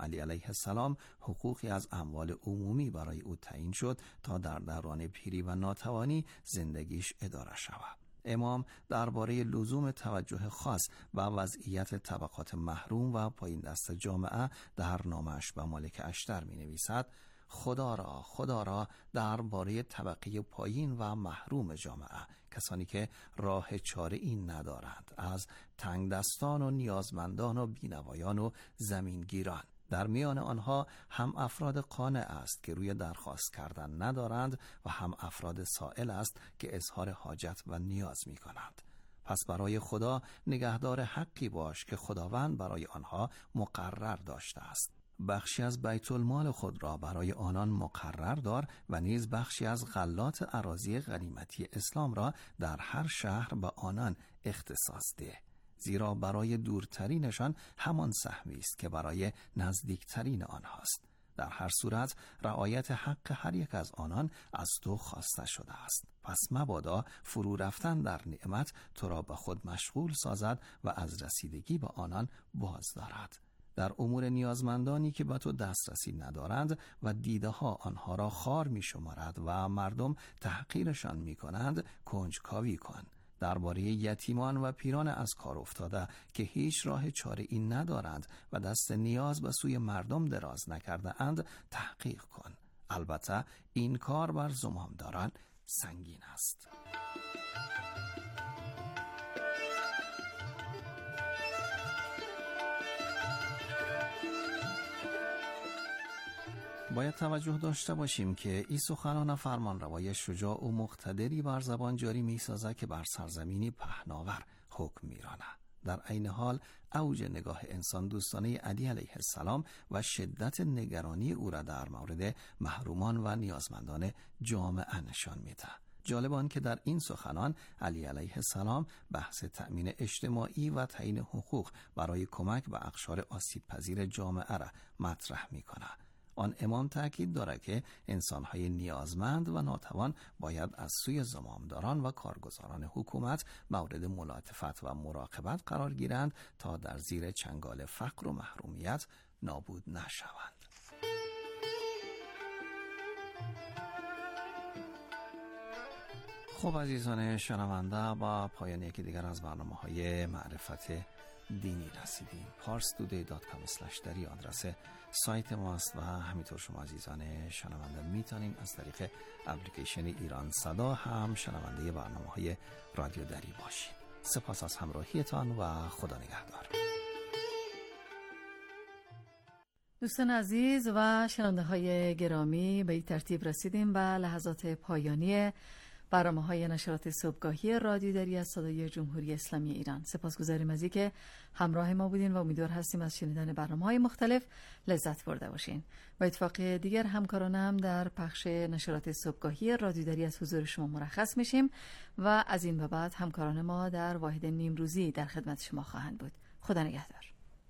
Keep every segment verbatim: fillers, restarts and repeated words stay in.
علی علیه السلام حقوقی از اموال عمومی برای او تعیین شد تا در دوران پیری و ناتوانی زندگیش اداره شود. امام درباره لزوم توجه خاص و وضعیت طبقات محروم و پایین دست جامعه در نامش به ملک اشتر می نویسد: خدا را خدا را درباره طبقه پایین و محروم جامعه، کسانی که راه چاره این ندارند، از تنگ دستان و نیازمندان و بینوایان و زمینگیران. در میان آنها هم افراد قانع است که روی درخواست کردن ندارند و هم افراد سائل است که اظهار حاجت و نیاز می کنند. پس برای خدا نگهدار حقی باش که خداوند برای آنها مقرر داشته است. بخشی از بیت المال خود را برای آنان مقرر دار و نیز بخشی از غلات اراضی غنیمتی اسلام را در هر شهر به آنان اختصاص ده، زیرا برای دورترینشان همان سهمی است که برای نزدیکترین آنهاست. در هر صورت رعایت حق هر یک از آنان از تو خواسته شده است. پس مبادا فرو رفتن در نعمت تو را به خود مشغول سازد و از رسیدگی به آنان باز دارد. در امور نیازمندانی که به تو دسترسی ندارند و دیده ها آنها را خوار می شمارد و مردم تحقیرشان می کنند کنجکاوی کن. درباره یتیمان و پیران از کار افتاده که هیچ راه چاره این ندارند و دست نیاز به سوی مردم دراز نکرده اند تحقیق کن. البته این کار بر زمامداران سنگین است. باید توجه داشته باشیم که این سخنان فرمانروای شجاع و مقتدری بر زبان جاری می سازه که بر سرزمینی پهناور حکم می رانه. در عین حال اوج نگاه انسان دوستانه علی علیه السلام و شدت نگرانی او را در مورد محرومان و نیازمندان جامعه نشان می ده. جالب آن که در این سخنان علی علیه السلام بحث تأمین اجتماعی و تعیین حقوق برای کمک به اقشار آسیب پذیر جامعه را مطرح می کنه. آن امام تأکید دارد که انسان‌های نیازمند و ناتوان باید از سوی زمامداران و کارگزاران حکومت مورد ملاطفت و مراقبت قرار گیرند تا در زیر چنگال فقر و محرومیت نابود نشوند. خب عزیزان شنونده، با پایان یکی دیگر از برنامه‌های معرفت دینی رسیدیم. پارس تودی دات کام اسلش دری آدرس سایت ماست و همینطور شما عزیزان شنونده میتونین از طریق اپلیکیشن ایران صدا هم شنونده برنامه‌های رادیو دری باشید. سپاس از همراهیتان و خدا نگهدار. دوستان عزیز و شنونده های گرامی، به این ترتیب رسیدیم به لحظات پایانی برنامه‌های نشرات صبحگاهی رادیو دری از صدای جمهوری اسلامی ایران. سپاسگزاریم از اینکه همراه ما بودین و امیدوار هستیم از شنیدن برنامه‌های مختلف لذت برده باشین. و اتفاق دیگر همکاران هم در پخش نشرات صبحگاهی رادیو دری از حضور شما مرخص میشیم و از این به بعد همکاران ما در واحد نیمروزی در خدمت شما خواهند بود. خدا نگهدار.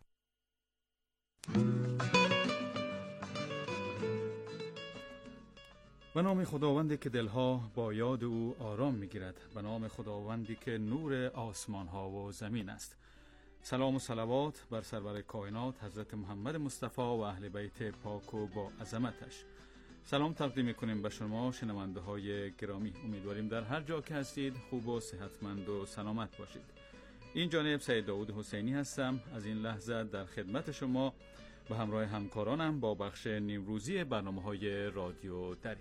به نام خداوندی که دلها با یاد او آرام میگیرد، به نام خداوندی که نور آسمان ها و زمین است. سلام و صلوات بر سرور کائنات حضرت محمد مصطفی و اهل بیت پاک و با عظمتش. سلام تقدیم میکنیم به شما شنونده های گرامی. امیدواریم در هر جا که هستید خوب و صحتمند و سلامت باشید. این جانب سید داود حسینی هستم. از این لحظه در خدمت شما به همراه همکارانم با بخش نیمروزی برنامه‌های رادیو دری.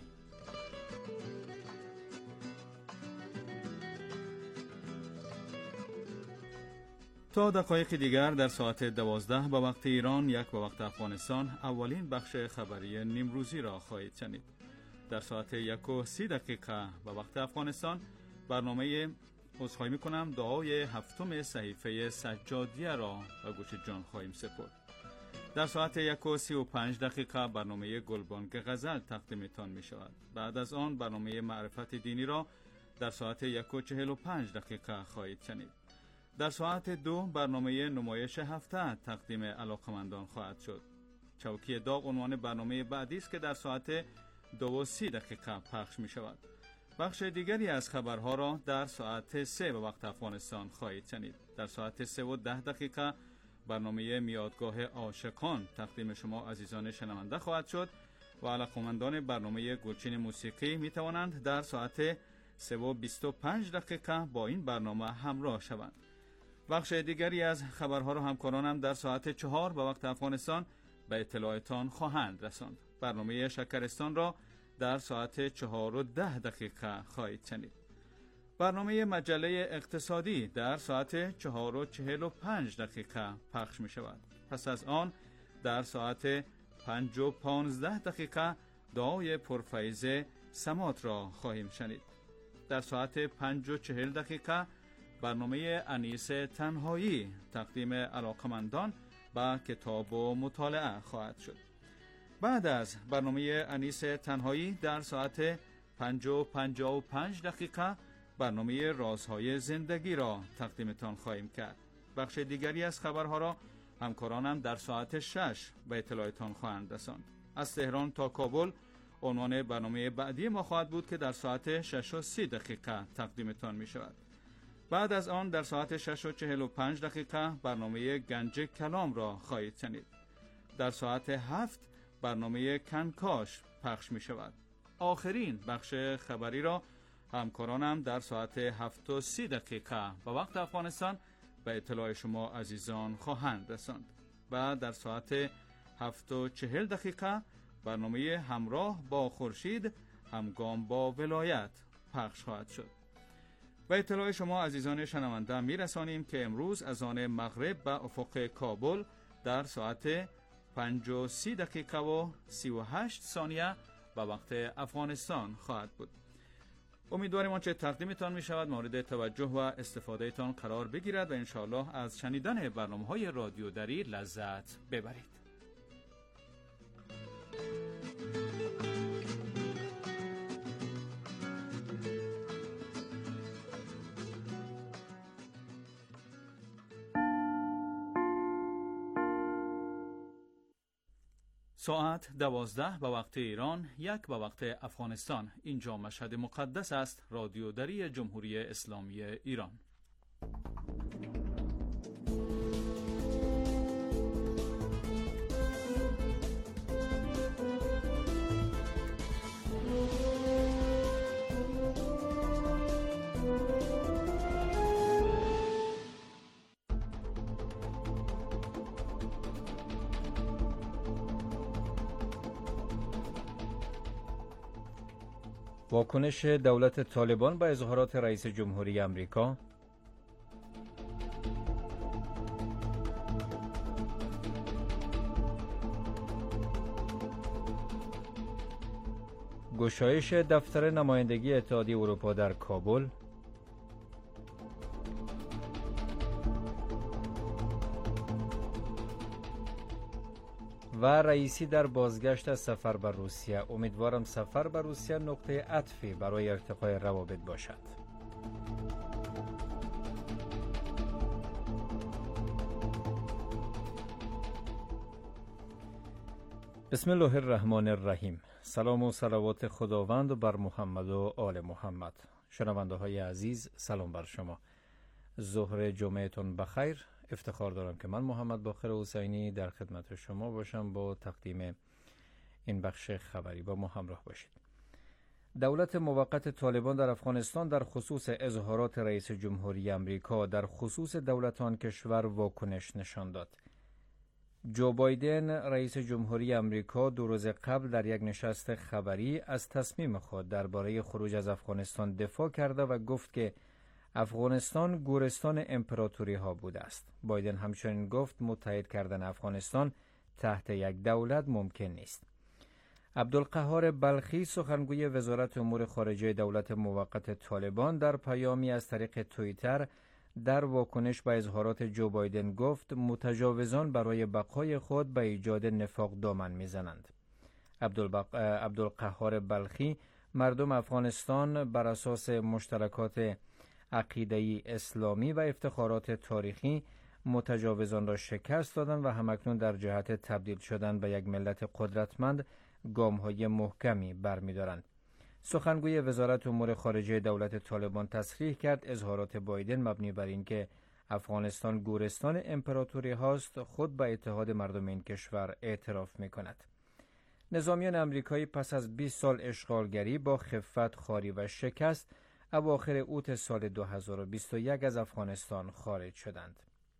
تا دقایق دیگر در ساعت دوازده به وقت ایران، یک به وقت افغانستان، اولین بخش خبری نیمروزی را خواهید شنید. در ساعت یک و سی دقیقه به وقت افغانستان برنامه عذرخواهی می‌کنم دعای هفتم صحیفه سجادیه را به گوش جان خواهیم سپرد. در ساعت یک و سی و پنج دقیقه برنامه گلبانگ غزل تقدیمتان می شود. بعد از آن برنامه معرفت دینی را در ساعت یک و چهل و پنج دقیقه خواهید شنید. در ساعت دو برنامه نمایش هفته تقدیم علاقمندان خواهد شد. چوکی داغ عنوان برنامه بعدی است که در ساعت دو و سی دقیقه پخش می شود. بخش دیگری از خبرها را در ساعت سه به وقت افغانستان خواهید شنید. در ساعت سه و ده دقیقه برنامه میادگاه عاشقان تقدیم شما عزیزان شنونده خواهد شد و علاقمندان برنامه گلچین موسیقی می توانند در ساعت سه و بیست و پنج دقیقه با این برنامه همراه شوند. بخش دیگری از خبرها را همکارانم در ساعت چهار به وقت افغانستان به اطلاعتان خواهند رساند. برنامه شکرستان را در ساعت چهار و ده دقیقه خواهید شنید. برنامه مجله اقتصادی در ساعت چهار و چهل و پنج دقیقه پخش می شود. پس از آن در ساعت پنج و پانزده دقیقه دعای پرفیض سمات را خواهیم شنید. در ساعت پنج و چهل دقیقه برنامه انیس تنهایی تقدیم علاقمندان به کتاب و مطالعه خواهد شد. بعد از برنامه انیس تنهایی در ساعت پنج و پنجاه و پنج دقیقه برنامه رازهای زندگی را تقدیمتان خواهیم کرد. بخش دیگری از خبرها را همکارانم در ساعت شش به اطلاعتان خواهند رساند. از تهران تا کابل عنوان برنامه بعدی ما خواهد بود که در ساعت شش و سی دقیقه تقدیمتان می شود. بعد از آن در ساعت شش و چهل و پنج دقیقه برنامه گنج کلام را خواهید شنید. در ساعت هفت برنامه کنکاش پخش می شود. آخرین بخش خبری را همکارانم در ساعت هفت و سی دقیقه به وقت افغانستان به اطلاع شما عزیزان خواهند رساند. و در ساعت هفت و چهل دقیقه برنامه همراه با خورشید همگام با ولایت پخش خواهد شد. و اطلاع شما عزیزان شنونده می رسانیم که امروز از آن مغرب به افق کابل در ساعت پنج و سی دقیقه و سی و هشت ثانیه به وقت افغانستان خواهد بود. امیدواریم آنچه تقدیمتان می شود مورد توجه و استفاده تان قرار بگیرد و انشاءالله از شنیدن برنامه های رادیو دری لذت ببرید. ساعت دوازده به وقت ایران، یک به وقت افغانستان. اینجا مشهد مقدس است. رادیو دری جمهوری اسلامی ایران. واکنش دولت طالبان به اظهارات رئیس جمهوری امریکا، گشایش دفتر نمایندگی اتحادیه اروپا در کابل، و رئیسی در بازگشت از سفر به روسیه. امیدوارم سفر به روسیه نقطه عطفی برای ارتقای روابط باشد. بسم الله الرحمن الرحیم. سلام و صلوات خداوند بر محمد و آل محمد. شنونده های عزیز، سلام بر شما. ظهر جمعهتون بخیر. افتخار دارم که من محمد باقر حسینی در خدمت شما باشم با تقدیم این بخش خبری. با ما همراه باشید. دولت موقت طالبان در افغانستان در خصوص اظهارات رئیس جمهوری امریکا در خصوص دولت آن کشور واکنش نشان داد. جو بایدن رئیس جمهوری امریکا دو روز قبل در یک نشست خبری از تصمیم خود درباره خروج از افغانستان دفاع کرده و گفت که افغانستان گورستان امپراتوری ها بوده است. بایدن همچنین گفت متحد کردن افغانستان تحت یک دولت ممکن نیست. عبدالقهار بلخی سخنگوی وزارت امور خارجه دولت موقت طالبان در پیامی از طریق توییتر در واکنش به اظهارات جو بایدن گفت متجاوزان برای بقای خود به ایجاد نفاق دامن میزنند. عبدالبق... عبدالقهار بلخی مردم افغانستان بر اساس مشترکات عقیده‌ای اسلامی و افتخارات تاریخی متجاوزان را شکست دادند و همکنون در جهت تبدیل شدن به یک ملت قدرتمند گام‌های محکمی برمی‌دارند. سخنگوی وزارت امور خارجه دولت طالبان تصریح کرد اظهارات بایدن مبنی بر اینکه افغانستان گورستان امپراتوری هاست خود به اتحاد مردم این کشور اعتراف می کند. نظامیان امریکایی پس از بیست سال اشغالگری با خفت، خواری و شکست اواخر اوت سال دو هزار و بیست و یک از افغانستان خارج شدند.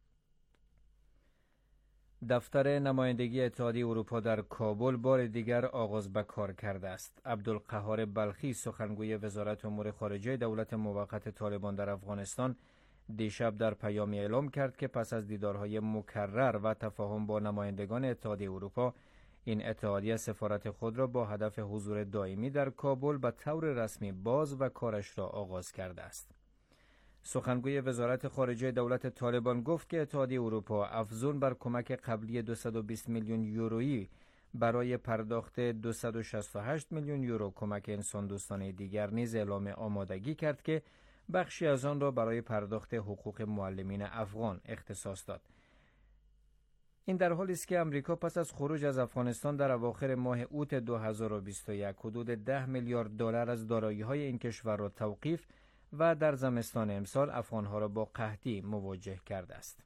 دفتر نمایندگی اتحادیه اروپا در کابل بار دیگر آغاز به کار کرده است. عبدالقهار بلخی، سخنگوی وزارت امور خارجه دولت موقت طالبان در افغانستان، دیشب در پیامی اعلام کرد که پس از دیدارهای مکرر و تفاهم با نمایندگان اتحادیه اروپا، این اتحادیه سفارت خود را با هدف حضور دائمی در کابل به طور رسمی باز و کارش را آغاز کرده است. سخنگوی وزارت خارجه دولت طالبان گفت که اتحادیه اروپا افزون بر کمک قبلی دویست و بیست میلیون یورویی برای پرداخت دویست و شصت و هشت میلیون یورو کمک انسان دوستانه دیگر نیز اعلام آمادگی کرد که بخشی از آن را برای پرداخت حقوق معلمین افغان اختصاص داد. این در حالی است که امریکا پس از خروج از افغانستان در اواخر ماه اوت دو هزار و بیست و یک حدود ده میلیارد دلار از دارایی‌های این کشور را توقیف و در زمستان امسال افغانها را با قحطی مواجه کرده است.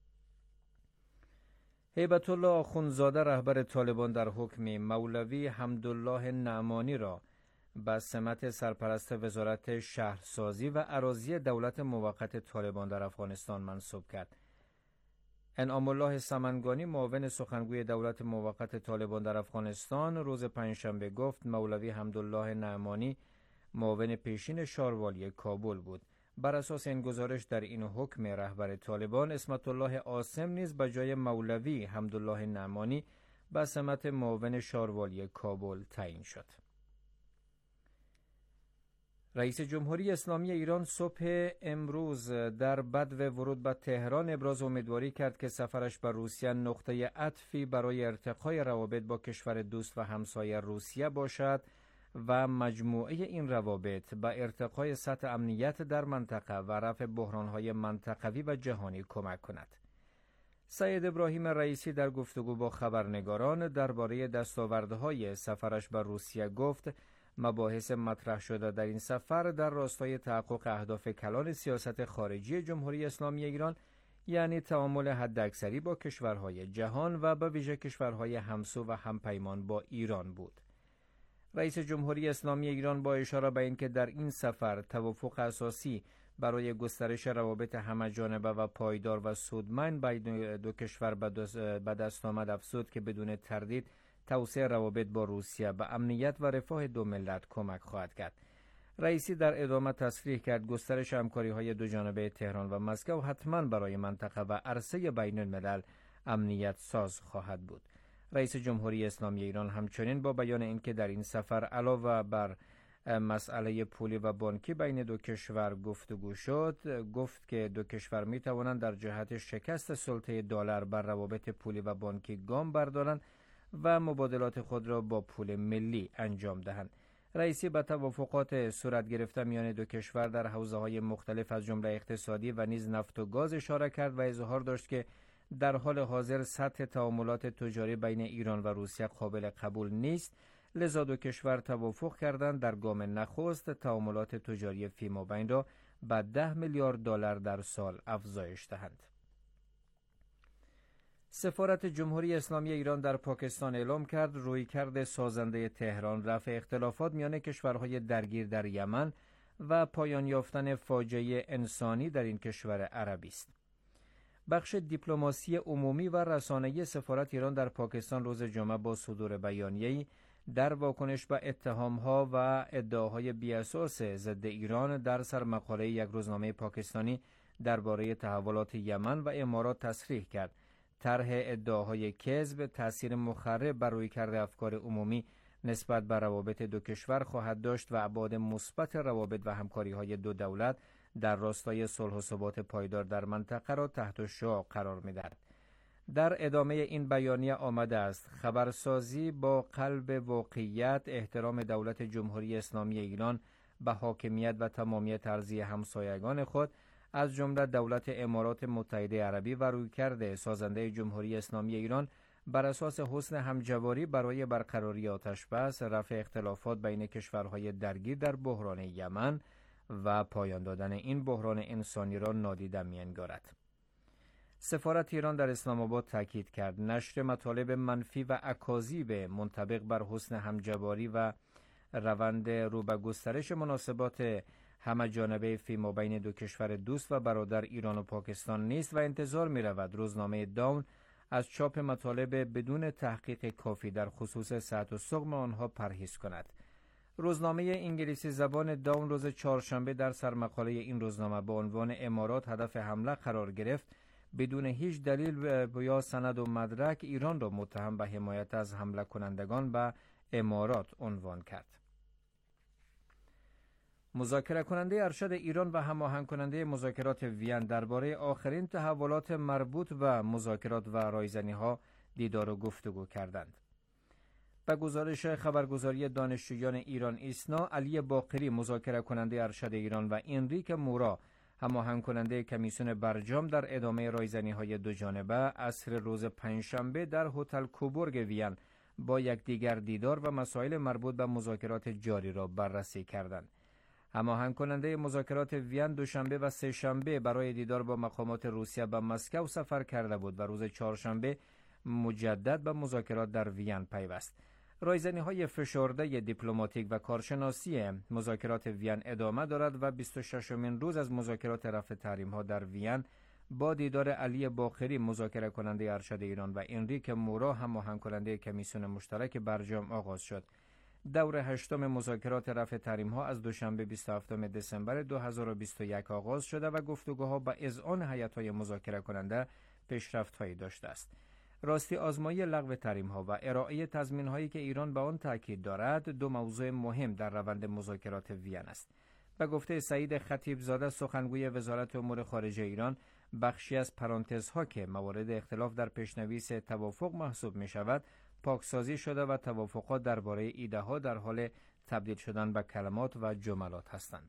هیبت الله آخوندزاده، رهبر طالبان در حکم مولوی حمدالله نعمانی را به سمت سرپرست وزارت شهرسازی و اراضی دولت موقت طالبان در افغانستان منصوب کرد. انعام الله سمنگانی، معاون سخنگوی دولت موقت طالبان در افغانستان، روز پنجشنبه گفت مولوی حمدالله نعمانی معاون پیشین شاروالی کابل بود. بر اساس این گزارش در این حکم رهبر طالبان، اسمت الله عاصم نیز به جای مولوی حمدالله نعمانی به سمت معاون شاروالی کابل تعیین شد. رئیس جمهوری اسلامی ایران صبح امروز در بدو ورود به تهران ابراز امیدواری کرد که سفرش به روسیه نقطه عطفی برای ارتقای روابط با کشور دوست و همسایه روسیه باشد و مجموعه این روابط به ارتقای سطح امنیت در منطقه و رفع بحران‌های منطقوی و جهانی کمک کند. سید ابراهیم رئیسی در گفتگو با خبرنگاران درباره دستاوردهای سفرش به روسیه گفت مباحث مطرح شده در این سفر در راستای تحقق اهداف کلان سیاست خارجی جمهوری اسلامی ایران، یعنی تعامل حداکثری با کشورهای جهان و به ویژه کشورهای همسو و همپیمان با ایران بود. رئیس جمهوری اسلامی ایران با اشاره به اینکه در این سفر توافق اساسی برای گسترش روابط همه‌جانبه و پایدار و سودمند بین دو کشور به دست آمد، افزود که بدون تردید توسعه روابط با روسیه به امنیت و رفاه دو ملت کمک خواهد کرد. رئیسی در ادامه تصریح کرد گسترش همکاری‌های دو جانبه تهران و مسکو حتما برای منطقه و عرصه بین الملل امنیت ساز خواهد بود. رئیس جمهوری اسلامی ایران همچنین با بیان اینکه در این سفر علاوه بر مسئله پولی و بانکی بین دو کشور گفتگو شد، گفت که دو کشور می توانند در جهت شکست سلطه دلار بر روابط پولی و بانکی گام بردارند و مبادلات خود را با پول ملی انجام دهند. رئیسی به توافقات صورت گرفته میان دو کشور در حوزه‌های مختلف از جمله اقتصادی و نیز نفت و گاز اشاره کرد و اظهار داشت که در حال حاضر سطح تعاملات تجاری بین ایران و روسیه قابل قبول نیست، لذا دو کشور توافق کردند در گام نخست تعاملات تجاری فیمابین را به ده میلیارد دلار در سال افزایش دهند. سفارت جمهوری اسلامی ایران در پاکستان اعلام کرد رویکرد سازنده تهران رفع اختلافات میان کشورهای درگیر در یمن و پایان یافتن فاجعه انسانی در این کشور عربی است. بخش دیپلماسی عمومی و رسانه‌ای سفارت ایران در پاکستان روز جمعه با صدور بیانیه‌ای در واکنش به اتهام‌ها و ادعاهای بی‌اساس ضد ایران در سر مقاله یک روزنامه پاکستانی درباره تحولات یمن و امارات تصریح کرد طرح ادعاهای کذب تأثیر مخرب بر رویکرد افکار عمومی نسبت به روابط دو کشور خواهد داشت و ابعاد مثبت روابط و همکاری‌های دو دولت در راستای صلح و ثبات پایدار در منطقه را تحت شعاع قرار می‌دهد. در ادامه این بیانیه آمده است خبرسازی با قلب واقعیت، احترام دولت جمهوری اسلامی ایران به حاکمیت و تمامیت ارضی همسایگان خود از جمله دولت امارات متحده عربی و رویکرد سازنده جمهوری اسلامی ایران بر اساس حسن همجواری برای برقراری آتش‌بس، رفع اختلافات بین کشورهای درگیر در بحران یمن و پایان دادن این بحران انسانی را نادیده می‌انگارد. سفارت ایران در اسلام آباد تاکید کرد نشر مطالب منفی و اکاذیب منطبق بر حسن همجواری و روند رو به گسترش مناسبات همه‌جانبه فیما بین دو کشور دوست و برادر ایران و پاکستان نیست و انتظار می رود روزنامه داون از چاپ مطالب بدون تحقیق کافی در خصوص صحت و سقم آنها پرهیز کند. روزنامه انگلیسی زبان داون روز چهارشنبه در سرمقاله این روزنامه با عنوان امارات هدف حمله قرار گرفت بدون هیچ دلیل یا سند و مدرک ایران را متهم به حمایت از حمله کنندگان به امارات عنوان کرد. مذاکره کننده ارشد ایران و هماهنگ کننده مذاکرات وین درباره آخرین تحولات مربوط به مذاکرات و رایزنی‌ها دیدار و گفتگو کردند. به گزارش خبرگزاری دانشجویان ایران ایسنا، علی باقری مذاکره کننده ارشد ایران و انریک مورا هماهنگ کننده کمیسیون برجام در ادامه رایزنی‌های دو جانبه عصر روز پنجشنبه در هتل کوبورگ وین با یکدیگر دیدار و مسائل مربوط به مذاکرات جاری را بررسی کردند. هماهنگ کننده مذاکرات وین دوشنبه و سه شنبه برای دیدار با مقامات روسیه به مسکو سفر کرده بود و روز چهارشنبه مجدد به مذاکرات در وین پیوست. رایزنی‌های فشرده دیپلماتیک و کارشناسی مذاکرات وین ادامه دارد و بیست و ششمین روز از مذاکرات رفع تحریم‌ها در وین با دیدار علی باقری مذاکره کننده ارشد ایران و انریک مورا هماهنگ کننده کمیسیون مشترک برجام آغاز شد. دور هشتم مذاکرات رفع تحریم‌ها از دوشنبه بیست و هفتم دسامبر دو هزار و بیست و یک آغاز شده و گفتگوها با اذعان هیئت‌های مذاکره کننده پیشرفت‌هایی داشته است. راستی آزمایی لغو تحریم‌ها و ارائه تضمین‌هایی که ایران به آن تاکید دارد دو موضوع مهم در روند مذاکرات وین است. به گفته سعید خطیبزاده سخنگوی وزارت امور خارجه ایران، بخشی از پرانتزها که موارد اختلاف در پیشنویس توافق محسوب می‌شود پاکسازی شده و توافقات درباره ایده‌ها در حال تبدیل شدن به کلمات و جملات هستند.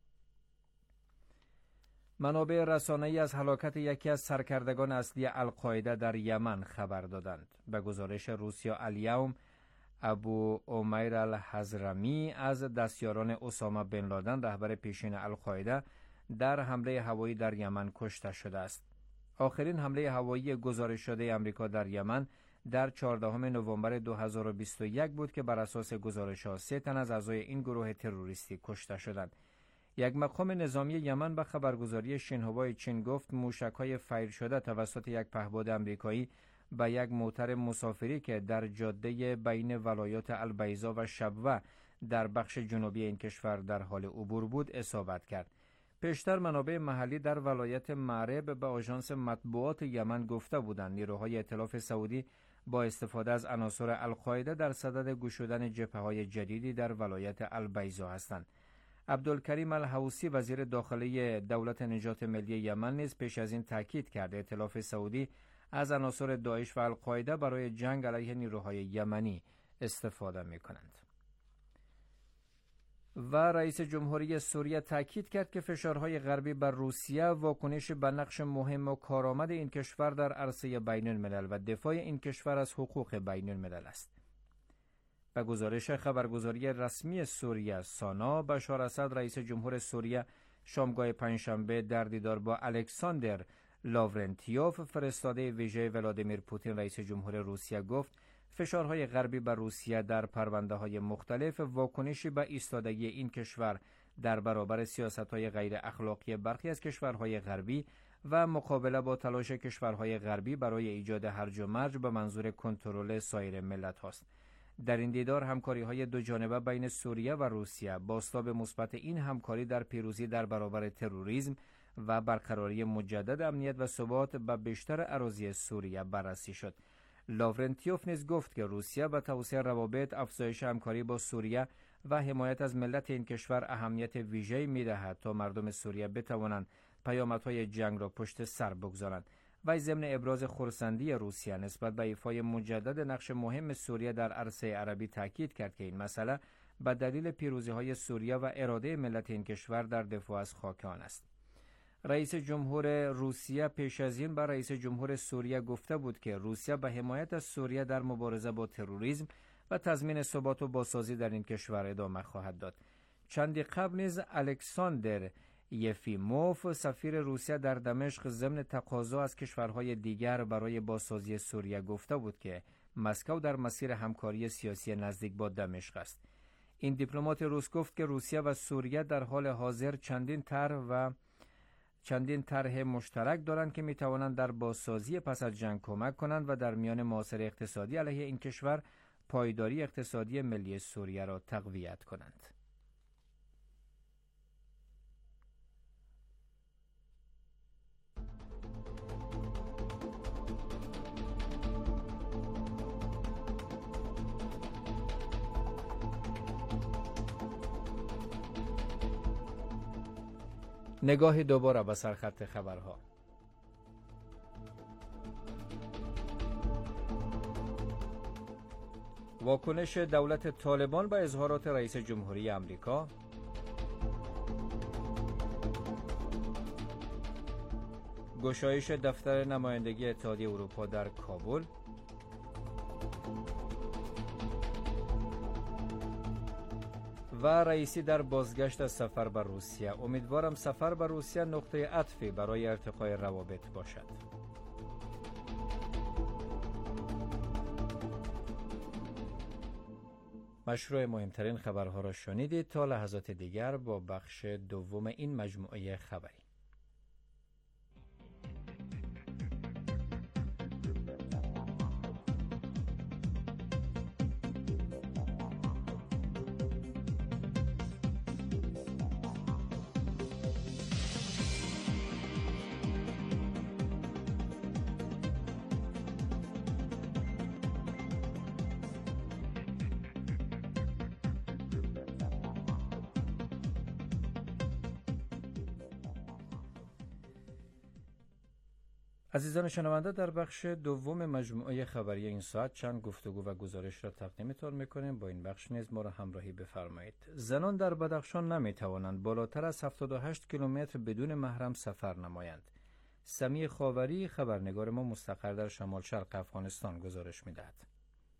منابع رسانه‌ای از هلاکت یکی از سرکردگان اصلی القاعده در یمن خبر دادند. به گزارش روسیا الیوم، ابو عمیر الحضرمی از دستیاران اسامه بن لادن رهبر پیشین القاعده در حمله هوایی در یمن کشته شده است. آخرین حمله هوایی گزارش شده آمریکا در یمن در چهاردهم نوامبر دو هزار و بیست و یک بود که بر اساس گزارش‌ها سه تن از اعضای این گروه تروریستی کشته شدند. یک مقام نظامی یمن به خبرگزاری شینهوای چین گفت موشک‌های فیر شده توسط یک پهپاد آمریکایی به یک موتر مسافری که در جاده بین ولایات البیضا و شبوه در بخش جنوبی این کشور در حال عبور بود اصابت کرد. پیشتر منابع محلی در ولایت معرب به آژانس مطبوعات یمن گفته بودند نیروهای ائتلاف سعودی با استفاده از عناصر القاعده در صدد گشودن جبهه‌های جدیدی در ولایت البیضا هستند. عبدالکریم الحوثی وزیر داخلی دولت نجات ملی یمن نیز پیش از این تاکید کرده ائتلاف سعودی از عناصر داعش و القاعده برای جنگ علیه نیروهای یمنی استفاده می‌کنند. و رئیس جمهوری سوریه تاکید کرد که فشارهای غربی بر روسیه واکنش به نقش مهم و کارآمد این کشور در عرصه بین الملل و دفاع این کشور از حقوق بین الملل است. به گزارش خبرگزاری رسمی سوریه سانا، بشار اسد رئیس جمهور سوریه شامگاه پنجشنبه در دیدار با الکساندر لاورنتیوف فرستاده ویژه ولادیمیر پوتین رئیس جمهور روسیه گفت فشارهای غربی بر روسیه در پرونده‌های مختلف واکنشی به ایستادگی این کشور در برابر سیاست‌های غیر اخلاقی برخی از کشورهای غربی و مقابله با تلاش کشورهای غربی برای ایجاد هرج و مرج به منظور کنترل سایر ملت‌ها است. در این دیدار همکاری‌های دو جانبه بین سوریه و روسیه بازتاب مثبت این همکاری در پیروزی در برابر تروریسم و برقراری مجدد امنیت و ثبات به بیشتر اراضی سوریه بررسی شد. لاورنتیوف نیز گفت که روسیه به توسعه روابط، افزایش همکاری با سوریه و حمایت از ملت این کشور اهمیت ویژه‌ای می‌دهد تا مردم سوریه بتوانند پیامدهای جنگ را پشت سر بگذارند. و ضمن ابراز خرسندی روسیه نسبت به ایفای مجدد نقش مهم سوریه در عرصه عربی تاکید کرد که این مسئله به دلیل پیروزی‌های سوریه و اراده ملت این کشور در دفاع از خاک آن است. رئیس جمهور روسیه پیش از این به رئیس جمهور سوریه گفته بود که روسیه به حمایت از سوریه در مبارزه با تروریسم و تضمین ثبات و بازسازی در این کشور ادامه خواهد داد. چندی قبل نیز الکساندر یفیموف سفیر روسیه در دمشق ضمن تقاضا از کشورهای دیگر برای بازسازی سوریه گفته بود که مسکو در مسیر همکاری سیاسی نزدیک با دمشق است. این دیپلمات روس گفت که روسیه و سوریه در حال حاضر چندین طرح و چندین طرح مشترک دارند که می توانند در بازسازی پس از جنگ کمک کنند و در میان محاصره اقتصادی علیه این کشور پایداری اقتصادی ملی سوریه را تقویت کنند. نگاه دوباره به سرخط خبرها. واکنش دولت طالبان به اظهارات رئیس جمهوری آمریکا، گشایش دفتر نمایندگی اتحادیه اروپا در کابل، و رئیسی در بازگشت از سفر به روسیه. امیدوارم سفر به روسیه نقطه عطفی برای ارتقای روابط باشد. مشروع مهمترین خبرها را شنیدید. تا لحظات دیگر با بخش دوم این مجموعه خبری. عزیزان شنونده، در بخش دوم مجموعه خبری این ساعت چند گفتگو و گزارش را تقدیمتان میکنیم. با این بخش نیز ما را همراهی بفرمایید. زنان در بدخشان نمیتوانند بالاتر از هفتاد و هشت کیلومتر بدون محرم سفر نمایند. سمی خاوری خبرنگار ما مستقر در شمال شرق افغانستان گزارش میدهد.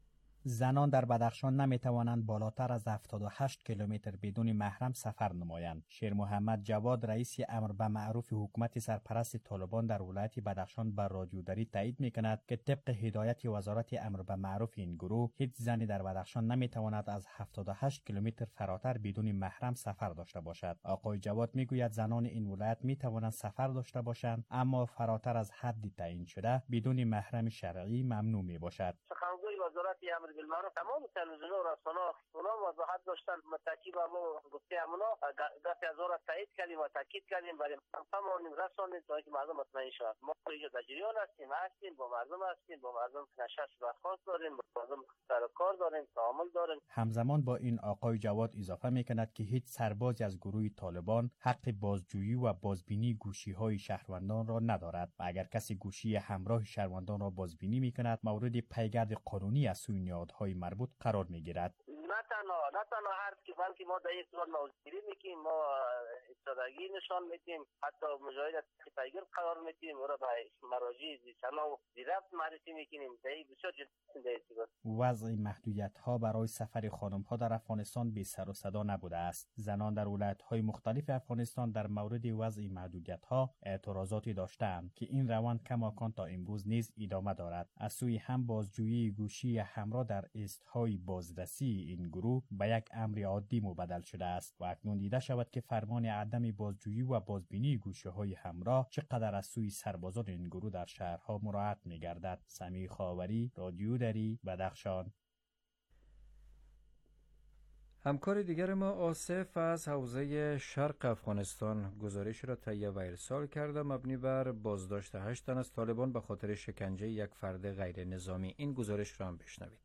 زنان در بدخشان نمیتوانند بالاتر از هفتاد و هشت کیلومتر بدون محرم سفر نمایند. شیر محمد جواد رئیس امر به معروف حکومت سرپرست طالبان در ولایت بدخشان بر رادیوداری تایید میکند که طبق هدایت وزارت امر به معروف این گروه، هیچ زنی در بدخشان نمیتواند از هفتاد و هشت کیلومتر فراتر بدون محرم سفر داشته باشد. آقای جواد میگوید زنان این ولایت میتوانند سفر داشته باشند، اما فراتر از حدی تعیین شده بدون محرم شرعی ممنوع میباشد. وزارت امر بالمعروف تمام تلویزیون‌ها و رسانه‌ها اونا وضاحت داشتن، متکی به ما گفته اونا دفعه از را تایید کردیم و تاکید کردیم برای تمام رسانه‌ها تا اینکه مردم مطمئن شود. ما اینجا در جریان هستیم، هستیم با مردم هستیم، با مردم نشست و خاص داریم، با مردم سر کار داریم، تعامل داریم. همزمان با این آقای جواد اضافه می‌کند که هیچ سربازی از گروه طالبان حق بازجویی و بازبینی گوشی‌های شهروندان را ندارد و اگر کسی گوشی همراه شهروندان را بازبینی می‌کند مورد پیگرد قانونی از سوی نهادهای مربوط قرار میگیرد. نه تنها نه تنها هر کی بلکه ما در یک صورت موضوعی میکنیم، ما استادگی نشان میدیم، حتی مجاهد پیگیر قرار میدیم، او را به مراجع زیستانا و زیرفت معرفی میکنیم. در بسیار جدی وضع محدودیت ها برای سفر خانم ها در افغانستان بی سر و صدا نبوده است. زنان در ولایت های مختلف افغانستان در مورد وضع محدودیت ها اعتراضاتی داشتند که این روند کماکان تا امروز نیز ادامه دارد. از سوی هم بازجویی گوشی همراه در استهای بازرسی این گروه به یک امر عادی مبدل شده است و اکنون دیده شود که فرمان عدم بازجویی و بازبینی گوشی‌های همراه چقدر از سوی سربازان این گروه در شهرها مراعات می‌گردد. سمی خاوری، رادیو دری، بدخشان. همکار دیگر ما آصف از حوزه شرق افغانستان گزارش را تهیه و ارسال کرده مبنی بر بازداشت هشت تن از طالبان به خاطر شکنجه یک فرد غیر نظامی. این گزارش را هم بشنوید.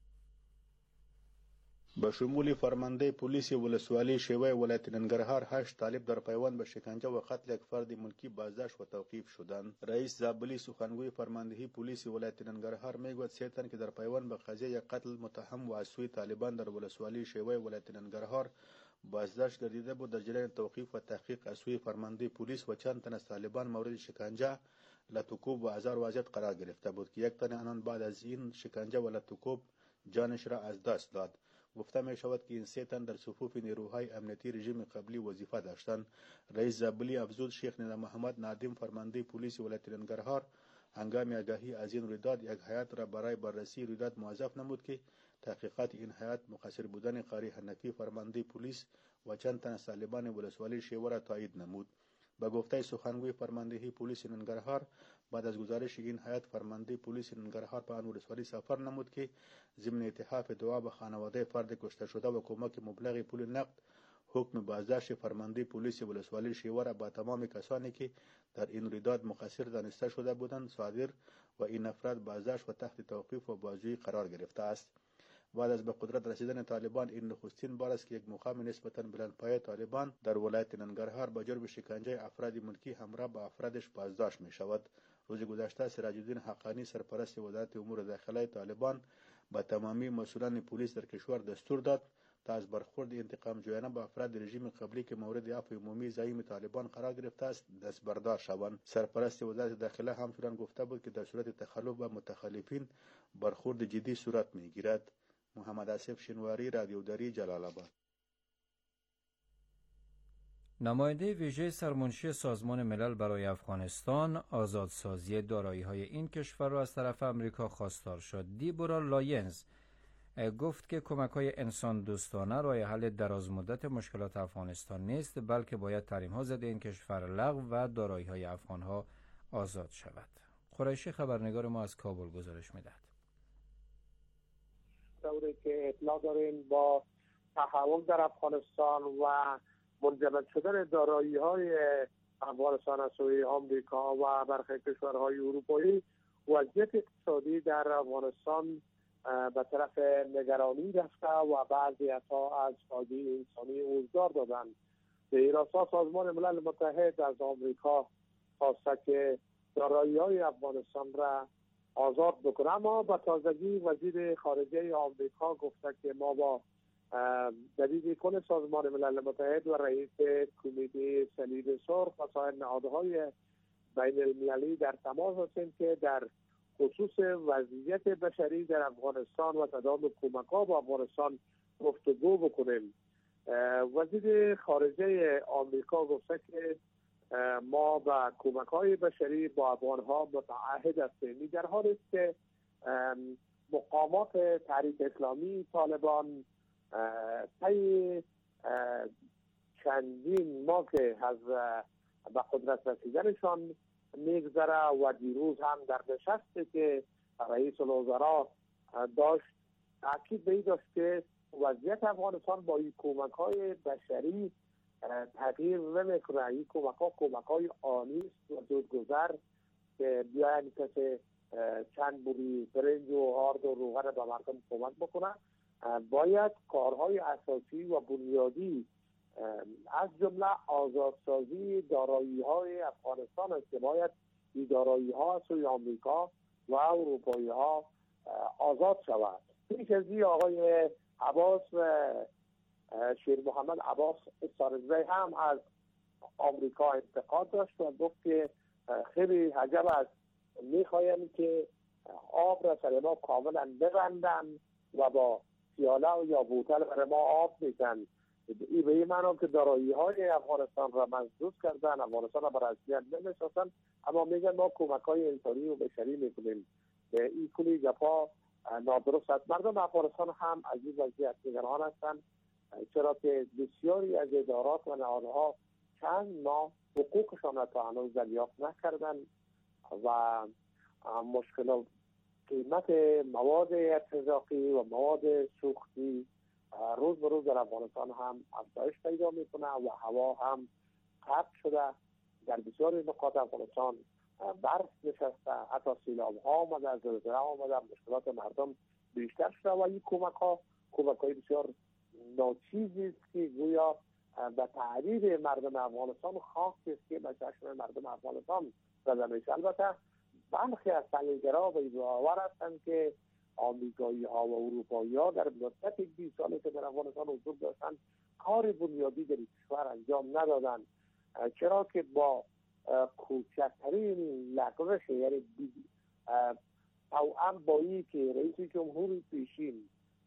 به شمول فرمانده پلیس ولسوالی شیوه ولایت ننگرهار هشت طالب در پیوند به شکنجه و قتل یک فرد ملکی بازداشت و توقیف شدند. رئیس زابلی سخنگوی فرماندهی پلیس ولایت ننگرهار میگوید سه تن که در پیوند به قضیه قتل متهم و از سوی طالبان در ولسوالی شیوه ولایت ننگرهار بازداشت گردیده بود، در جریان توقیف و تحقیق از سوی فرمانده پلیس و چند تن از طالبان مورد شکنجه، لطکوب و آزار و اذیت قرار گرفته بود که یک تن آنان بعد از این شکنجه و لطکوب جانش را از دست داد. گفته می شود که این سه تن در صفوف نیروهای امنیتی رژیم قبلی وظیفه داشتند. رئیس زابلی افزود شیخ ندا محمد نادم فرمانده پلیس ولایت ننگرهار هنگام آگاهی از این رویداد یک هیئت را برای بررسی رویداد موظف نمود که تحقیقات این هیئت مقصر بودن قاری حنفی فرمانده پلیس و چند تن از طالبان ولسوالی شیوه را تایید نمود. با گفته سخنگوی فرماندهی پلیس ننگرهار بعد از گزارش این هیئت فرمانده پلیس ننگرهار به آن ولسوالی سفر نمود که ضمن اتحاف دعا به خانواده فرد کشته شده و کمک مبلغ پول نقد حکم بازداشت فرمانده پلیس ولسوالی شیوه را با تمام کسانی که در این رویداد مقصر دانسته شده بودند صادر و این افراد بازداشت و تحت توقیف و بازجویی قرار گرفته است. بعد از به قدرت رسیدن طالبان این نخستین بار است که یک مقام نسبتاً بلندپایه طالبان در ولایت ننگرهار با جرم شکنجه افراد ملکی همراه با افرادش بازداشت می شود. روز گذشته سراج الدین حقانی سرپرست وزارت امور داخله طالبان با تمامی مسئولان پلیس در کشور دستور داد تا از برخورد انتقام جویانه با افراد رژیم قبلی که مورد عفو عمومی زعیم طالبان قرار گرفته است دست بردار شوند. سرپرست وزارت داخله همچنین گفته بود که در صورت تخلف و متخلفین برخورد جدی صورت می گیرد. محمد آصف شنواری، رادیوداری، جلال آباد. نماینده ویژه سرمنشی سازمان ملل برای افغانستان آزادسازی دارایی‌های این کشور را از طرف امریکا خواستار شد. دیبورا لاینز گفت که کمک‌های انسان دوستانه راه حل درازمدت مشکلات افغانستان نیست، بلکه باید تحریم‌ها ضد این کشور لغو و دارایی‌های افغان‌ها آزاد شود. قریشی خبرنگار ما از کابل گزارش می‌دهد. طوری که اطلاع داریم با تحول در افغانستان و منجمد شدن دارایی‌های افغانستان از سوی آمریکا و برخی کشورهای اروپایی، وضعیت اقتصادی در افغانستان به طرف نگرانی رفته و بعضی ها از فاجعه انسانی اوزگار دادند. به این اساس سازمان ملل متحد از آمریکا خواسته که دارایی‌های افغانستان را آزاد بکنه، اما به تازگی وزیر خارجه آمریکا گفته که ما با دبیر کل سازمان ملل متحد و رئیس کمیته صلیب سرخ و سایر نهادهای بین المللی در تماس هستیم که در خصوص وضعیت بشری در افغانستان و تداوم کمک‌ها به افغانستان گفتگو بکنیم. وزیر خارجه آمریکا گفته که ما با کمک‌های بشری با افغان‌ها متعهد هستیم. در حالی است که مقامات تحریک اسلامی طالبان طی چندین ماه که از به قدرت رسیدنشان میگذره و دیروز هم در نشستی که رئیس الوزراء داشت تاکید به این داشت که وضعیت افغانستان با این کمک‌های بشری تغییر نمیکنه. این کمک‌ها کمک‌های آنی است و زودگذر که بیاین کسی چند بوری برنج و آرد و روغن به مردم کمک بکنه. باید کارهای اساسی و بنیادی از جمله آزادسازی دارایی‌های افغانستان است که باید این دارایی‌ها از سوی آمریکا و اروپایی‌ها آزاد شود. پیش از این آقای عباس شیر محمد عباس سارزی هم از آمریکا انتقاد داشت و گفت که خیلی عجب است، میخوایم که آب را سر ما کاملا ببندن و با پیاله یا بوتل برای ما آب میتن. این به این معنی که دارایی های افغانستان را مزدود کردن، افغانستان را بر رسمیت نمیشناسن، اما میگن ما کمک های انسانی و بشری میکنیم. این کلی گپا نادرست است. مردم افغانستان هم از این وضعیت نگران هستند، چرا که بسیاری از ادارات و نهادها چند ماه حقوقشان را تا هنوز دریافت نکردن و مشکل قیمت مواد ارتزاقی و مواد سوختی روز به روز در افغانستان هم افزایش پیدا میکنه و هوا هم قطع شده. در بسیاری نقاط افغانستان برف نشسته، حتی سیلاب ها آمده، زلزله آمده، مشکلات مردم بیشتر شده و این کمک ها کمک های بسیار ناچیزی است که گویا به تعریف مردم افغانستان خاک است که به چشم مردم افغانستان زده میشه. البته برخی از تحلیلگرها به این باور هستند که آمریکایی ها و اروپایی ها در مدت بیست سالی که در افغانستان حضور داشتند کار بنیادی در کشور انجام ندادند، چرا که با کوچکترین لغزش یعنی توأم با این که رئیس جمهور پیشین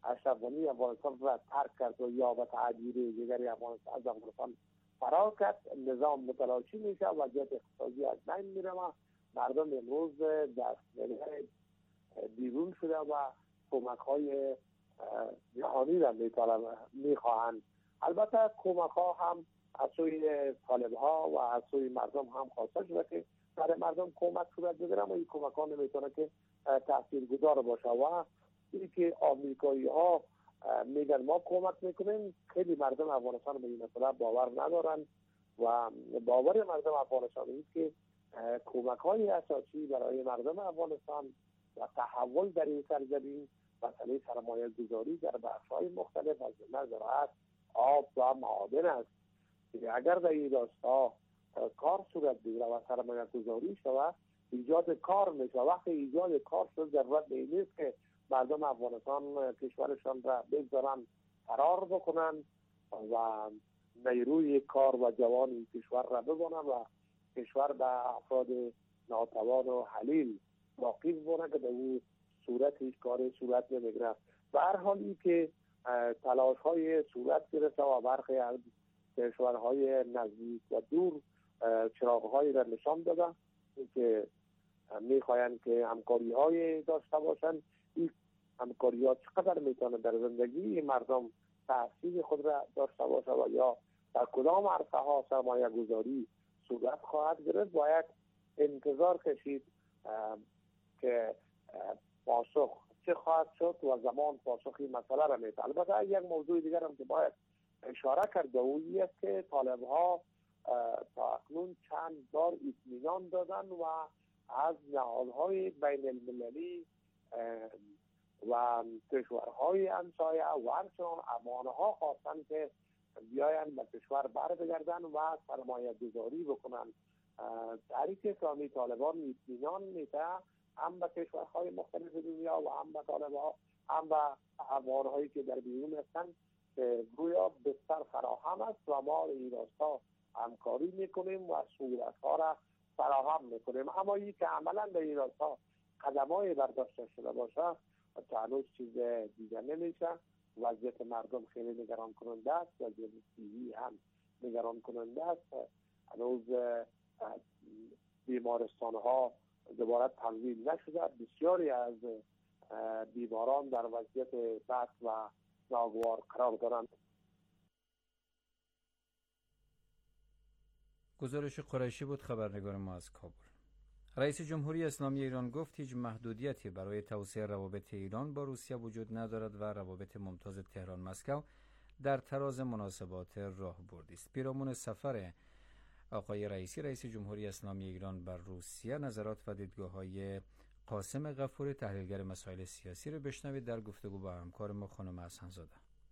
اشرف غنی افغانستان را ترک کرد و یا به تعبیر دیگری افغانستان از افغانستان فرار کرد، نظام متلاشی میشه، وضعیت اقتصادی از بین میره و مردم امروز دست بیرون شده و کمک های جهانی را میخواهند. البته کمک ها هم از سوی طالب ها و از سوی مردم هم خواسته شده که برای مردم کمک صورت بگیره، اما این کمک ها نمیتونه که تاثیرگذار باشه و این که آمریکایی ها میگن ما کمک میکنیم، خیلی مردم افغانستان به این مسئله باور ندارن و باور مردم افغانستان است که کمک های اساسی برای مردم افغانستان و تحول در این سرزمین مسئله سرمایه گذاری در بخش های مختلف از جمله زراعت، آب و معادن است. اگر در این راستا کار صورت بگیره و سرمایه گذاری شود، ایجاد کار میشه. وقتی ایجاد کار شد ضرورت نیست که مردم افغانستان کشورشان را بگذارن فرار بکنن و نیروی کار و جوان این کشور را ببونن و کشور به افراد ناتوان و حلیل باقی ببونه که به اون صورت هیچ کاری صورت نمیگیره. به هر حالی که تلاش های صورت گرفته و برخی از کشورهای نزدیک و دور چراغ هایی را نشان داده که میخواین که همکاری های داشته باشند. این همکاری ها چقدر میتونه در زندگی مردم تاثیر خود را داشته باشه و یا در کدام عرصه ها سرمایه گذاری صورت خواهد گرفت، باید انتظار کشید که پاسخ چه خواهد شد و زمان پاسخی مسئله را میده. البته یک موضوع دیگر هم که باید اشاره کرده و این است که طالب ها تا اکنون چند بار اطمینان دادن و از نهادهای بین المللی و کشورهای همسایه و همچنان افغانه ها خواستن که بیاین به کشور بر بگردن و سرمایه گذاری بکنن. تحریک اسلامی طالبان اطمینان میده هم به کشورهای مختلف دنیا و هم به طالبان هم به افغان هایی که در بیرون هستند که گویا بستر فراهم است و ما این راستا همکاری میکنیم و صورت ها را فراهم میکنیم. اما این که عملا به این راستا قدمای برداشته شده باشه تا هنوز چیز دیگر نمیشه. وضعیت مردم خیلی نگران کننده است، وضعیت سیاسی هم نگران کننده است. هنوز بیمارستان ها دوباره تمویل نشده، بسیاری از بیماران در وضعیت بد و ناگوار قرار دارند. گزارش قریشی بود، خبرنگار ما از کابل. رئیس جمهوری اسلامی ایران گفت هیچ محدودیتی برای توسعه روابط ایران با روسیه وجود ندارد و روابط ممتاز تهران مسکو در تراز مناسبات راهبردی است. پیرامون سفر آقای رئیسی رئیس جمهوری اسلامی ایران بر روسیه، نظرات و دیدگاه‌های قاسم غفوری تحلیلگر مسائل سیاسی رو بشنوید در گفتگو با همکار ما خانم حسن‌زاده.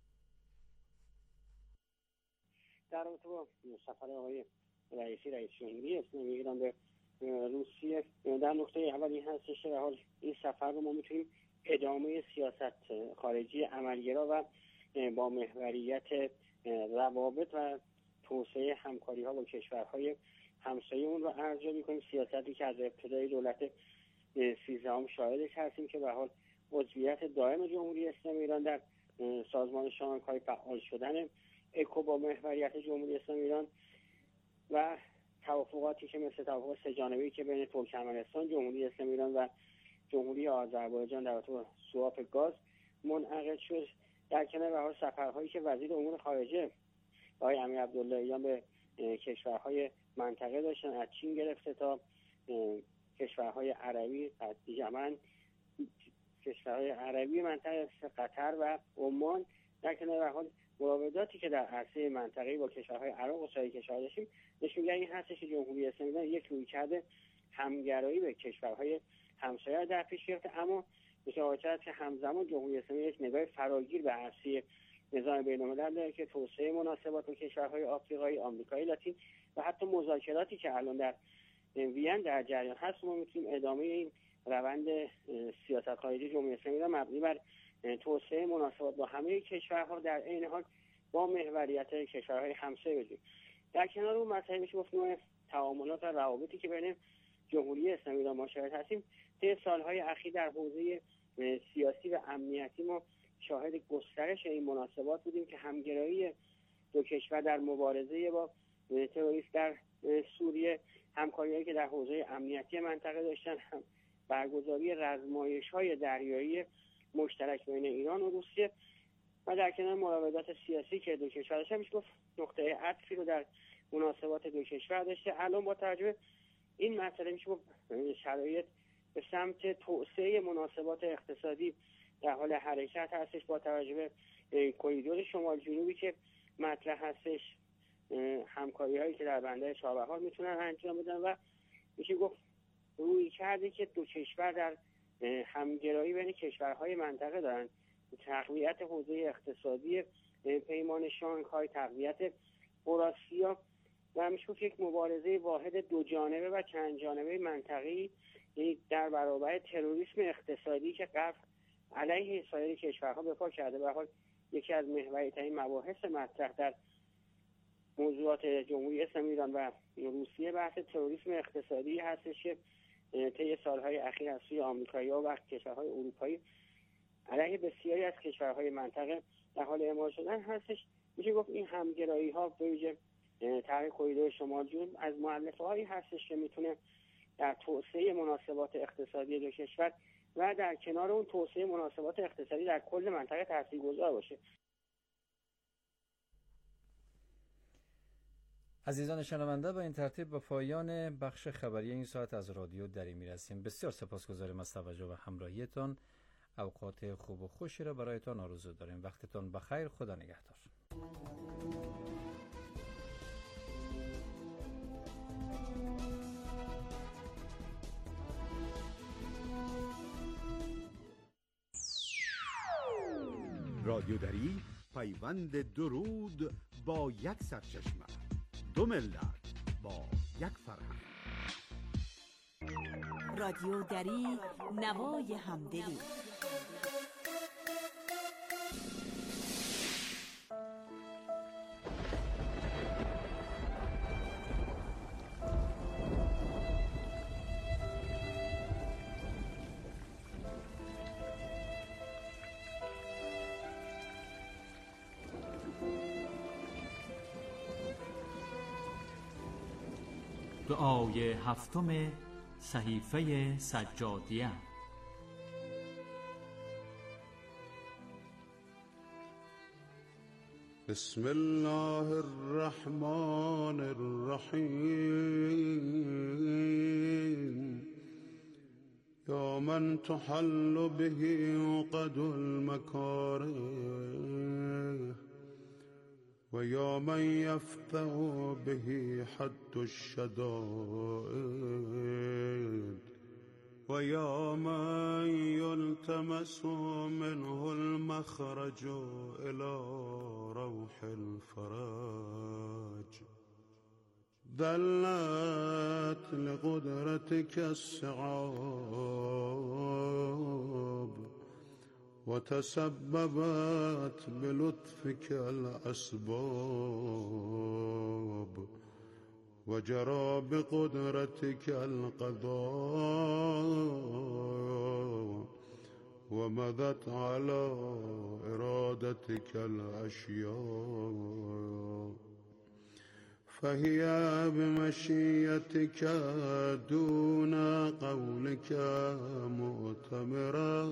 در رابطه با سفر آقای رئیسی رئیس جمهوری اسلامی ایران به روسیه، در نقطه اول این هستش که حال این سفر رو ما میتونیم ادامه سیاست خارجی عملگرا و با محوریت روابط و توسعه همکاری ها با کشورهای همسایه اون رو ارزیابی کنیم. سیاستی که از ابتدای دولت سیزدهم شاهدش هستیم که به حال عضویت دائم جمهوری اسلامی ایران در سازمان شانگهای، فعال شدن اکو با محوریت جمهوری اسلامی ایران و توافقاتی که مثل توافق سه جانبه‌ای که بین ترکمنستان، جمهوری اسلامی ایران و جمهوری آذربایجان در رابطه سوراخ گاز منعقد شد. در کنار به حال سفرهایی که وزیر امور خارجه آقای امیر عبداللهیان به کشورهای منطقه داشتن، از چین گرفته تا کشورهای عربی، از یمن، کشورهای عربی منطقه قطر و عمان. در کنار به حال مراوداتی که در عرصه منطقه‌ای با کشورهای عراق و سایر کشورها داشتیم، نشون این هستش که جمهوری اسلامی ایران یک رویکرد همگرایی به کشورهای همسایه در پیش گرفته، اما متوجه است که همزمان جمهوری اسلامی یک نگاه فراگیر به عرصه نظام بین‌الملل داره که توسعه مناسبات با کشورهای آفریقایی، آمریکایی لاتین و حتی مذاکراتی که الان در وین در جریان هست، ما میتونیم ادامه این روند سیاست خارجی جمهوری اسلامی را مبنی بر توسعه مناسبات با همه کشورها در عین حال با محوریت کشورهای همسایه بدیم. در کنار اون مسائلی میشه گفت نوع تعاملات و روابطی که بین جمهوری اسلامی ایران ما شاهد هستیم. طی سالهای اخیر در حوزه سیاسی و امنیتی ما شاهد گسترش این مناسبات بودیم که همگرایی دو کشور در مبارزه با تروریسم در سوریه، همکاری‌هایی که در حوزه امنیتی منطقه داشتن، هم برگزاری رزمایش‌های دریایی مشترک بین ایران و روسیه و در کنار مراودات سیاسی که دو کشور داشتن، میشه گفت نقطه عطفی رو در مناسبات دو کشور داشته. الان با توجه به این مسئله میشه گفت شرایط به سمت توسعه مناسبات اقتصادی در حال حرکت هستش، با توجه به کریدور شمال جنوبی که مطرح هستش، همکاری هایی که در بندر چابهار میتونن انجام بدن و میشه گفت روی کرده که دو کشور در همگرایی بین کشورهای منطقه دارن، تقویت حوزه اقتصادی پیمان شانگهای، تقویت اوراسیا و میشه گفت یک مبارزه واحد دو جانبه و چند جانبه منطقی در برابر تروریسم اقتصادی که غرب علیه سایر کشورها به پا کرده. به حال یکی از محوری‌ترین مباحث مطرح در موضوعات جمهوری اسلامی ایران و روسیه بحث تروریسم اقتصادی هستش که طی سالهای اخیر از سوی آمریکایی‌ها و کشورهای اروپایی علیه بسیاری از کشورهای منطقه در حال اعمال شدن هستش. میشه گفت این همگرایی‌ها به ویژه طرح کریدور شمال جنوب از مؤلفه‌هایی هستش که میتونه در توسعه مناسبات اقتصادی دو کشور و در کنار اون توسعه مناسبات اقتصادی در کل منطقه تاثیرگذار باشه. عزیزان شنونده، با این ترتیب به پایان بخش خبری این ساعت از رادیو دری میرسیم. بسیار سپاسگزاریم از توجه و همراهیتان. اوقات خوب و خوشی را برایتان آرزو داریم. وقتتان بخیر. خدا نگهدار. رادیو دری، پیوند درود با یک سرچشمه، دو ملت با یک فرهنگ. رادیو دری، نوای همدلی. دعای هفتم صحیفه سجادیه. بسم الله الرحمن الرحیم. یا من تحل به عقد المکاره و یا من یفتح به حد الشدائد و یا من یلتمس منه المخرج الى روح الفرج. دلت لقدرتك الصعاب وتسببت بلطفك الأسباب وجرى بقدرتك القضاء ومضت على إرادتك الأشياء. فهي بمشيتك دون قولك مؤتمرة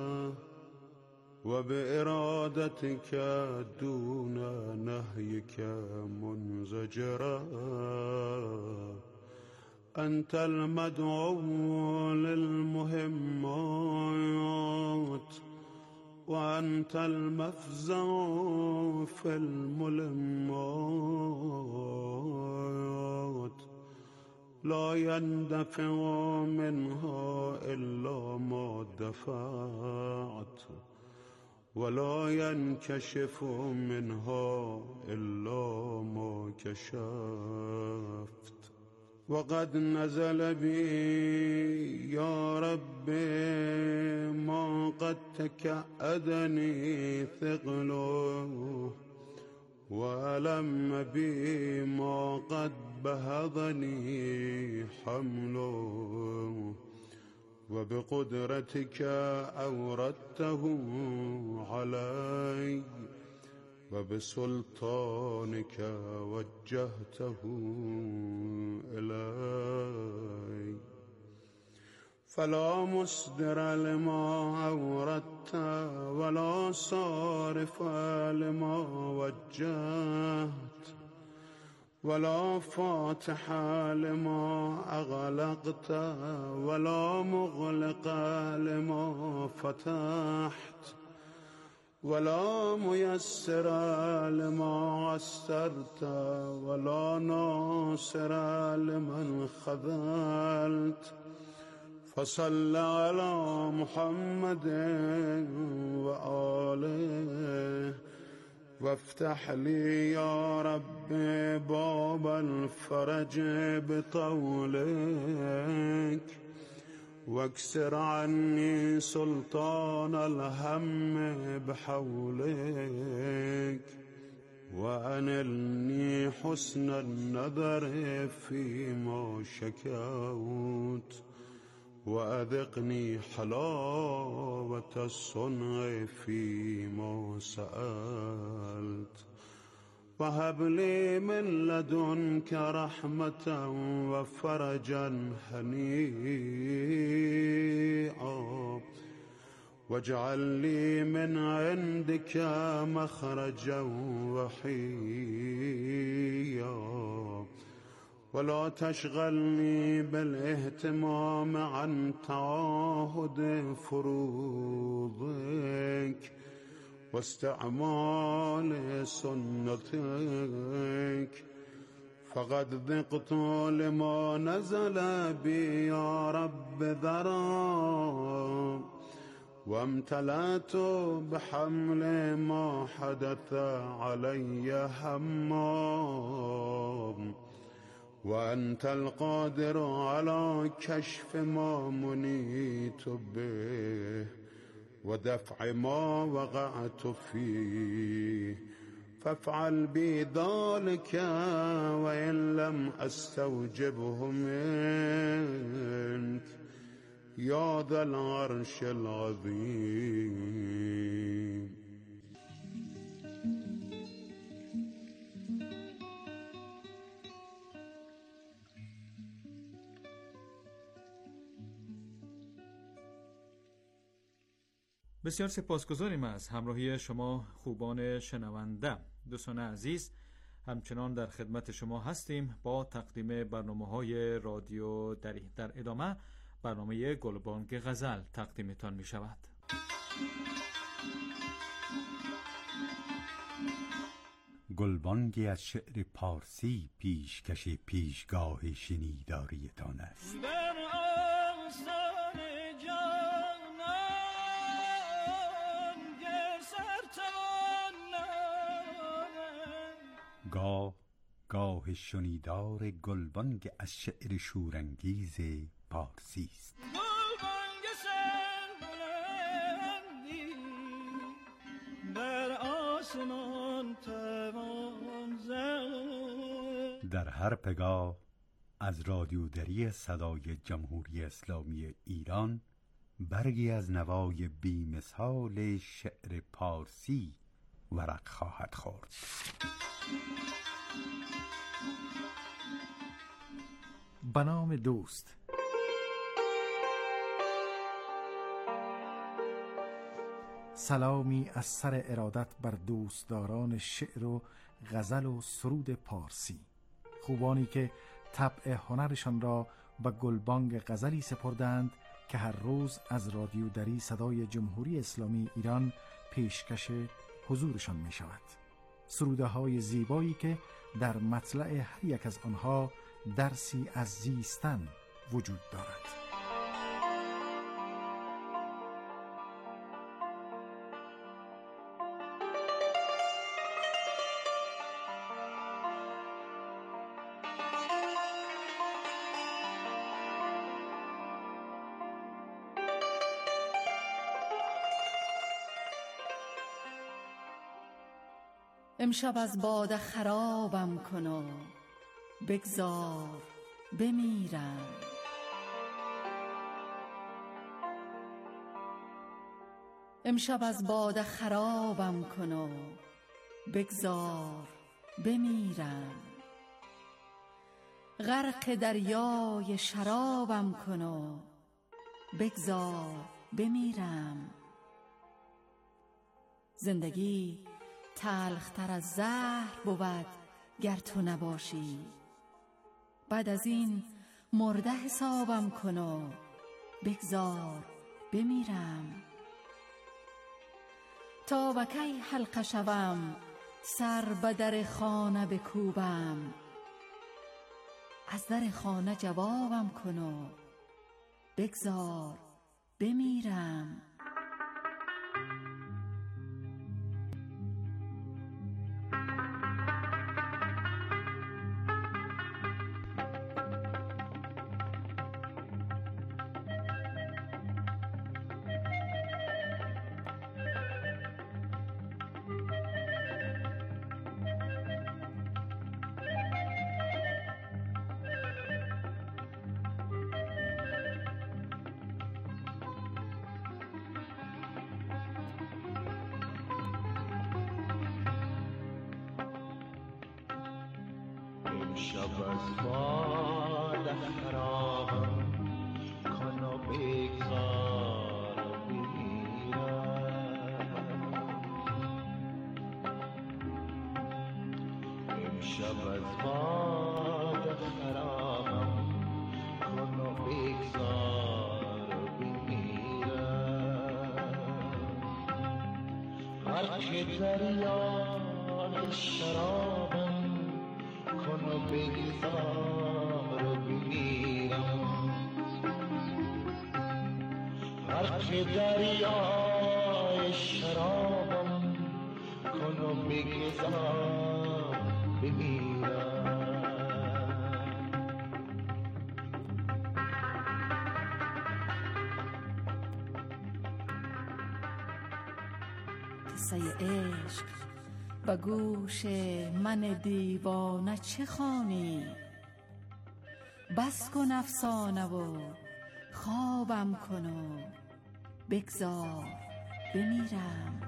وبإرادتك دون نهيك منزجرا. أنت المدعو للمهمات وأنت المفزع في الملمات. لا يندفع منها إلا ما دفعت ولا ينكشف منها إلا ما كشفت. وقد نزل بي يا رب ما قد تكأدني ثقله وألم بي ما قد بهضني حمله وبقدرتك أوردته علي وبسلطانك وجهته إلي فلا مصدر لما أوردت ولا صارف لما وجهت ولا فاتح لما أغلقت ولا مغلق لما فتحت ولا ميسر لما عسرت ولا ناصر لمن خذلت فصل على محمد وآله وافتح لي يا رب باب الفرج بطولك واكسر عني سلطان الهم بحولك وأنلني حسن النظر فيما شكوت وأذقني حلاوة الصنع فيما سألت وهب لي من لدنك رحمة وفرجا هنيئا واجعل لي من عندك مخرجا وحيا ولا تشغلني بالاهتمام عن تعاهد فروضك واستعمال سنتك فقد ذقت لما نزل بي يا رب ذرا وامتلأت بحمل ما حدث علي هما وأنت القادر على كشف ما منيت به ودفع ما وقعت فيه فافعل بي ذلك وإن لم أستوجبه منك يا ذا العرش العظيم. بسیار سپاسگزاریم از همراهی شما خوبان شنونده. دوستان عزیز، همچنان در خدمت شما هستیم با تقدیم برنامه‌های رادیو دری. در ادامه برنامه گلبانگ غزل تقدیمتان می شود. گلبانگی از شعر پارسی پیشکش پیشگاه شنیداریتان است. گاه گاه شنیدار گلبانگ از شعر شورانگیز پارسی است. گلبانگ سربلندی در آسمان توان زد. در هر پگاه از رادیو دری صدای جمهوری اسلامی ایران برگی از نوای بی‌مثال شعر پارسی ورق خواهد خورد. به نام دوست. سلامی از سر ارادت بر دوستداران شعر و غزل و سرود پارسی، خوبانی که طبع هنرشان را به گلبانگ غزلی سپردند که هر روز از رادیو دری صدای جمهوری اسلامی ایران پیشکش حضورشان می شود. سروده های زیبایی که در مطلع هر یک از آنها درسی از زیستن وجود دارد. امشب از باده خرابم کن و بگذار بمیرم. امشب از باده خرابم کن و بگذار بمیرم، غرق دریای شرابم کن و بگذار بمیرم. زندگی تلختر از زهر بود گر تو نباشی، بعد از این مرده حسابم کن و بگذار بمیرم. تا به کی حلقه شوم سر به در خانه بکوبم، از در خانه جوابم کن و بگذار بمیرم. شب از باد خرابم کن و بگذار و بمیرم. امشب از باد خرابم کن و بگذار و بمیرم. غرق دریای شرابم کن و بگذار و بمیرم. غرق دریای شرابم کن و بگذار بمیرم. قصه عشق به گوش من دیوانه چه خوانی، بس کن افسانه و خوابم کن و بگذار بمیرم.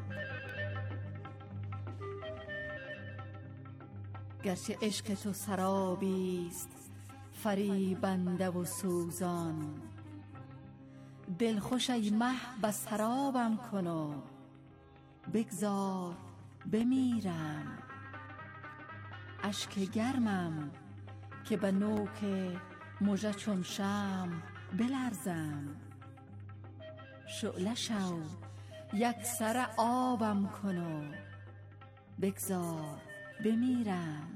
گرچه عشق تو سرابیست فریبنده و سوزان، دل خوش ای مه به سرابم کن و بگذار بمیرم. اشک گرمم که به نوک مژه چون شمع بلرزم، شعله شو یک سر آبم کن و بگذار بمیرم.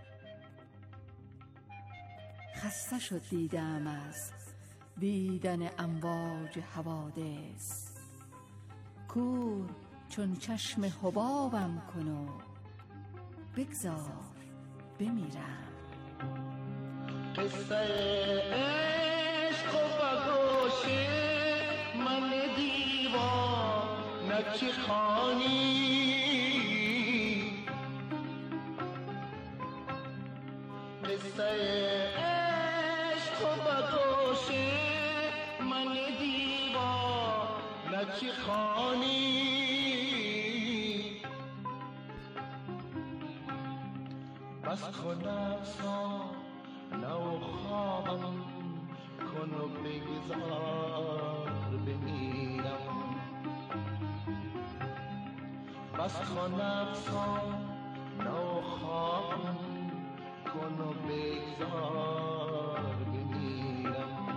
خسته شد دیدم از دیدن امواج حوادث، کور چون چشم حبابم کن و بگذار بمیرم. قصه عشق و بگوش من دیوانه چه خوانی، قصه عشق و بگوش من دیوانه چه خوانی. بس کن افسانه و خوابم کن و بگذار بمیرم. بس کن افسانه و خوابم کن و بگذار بمیرم.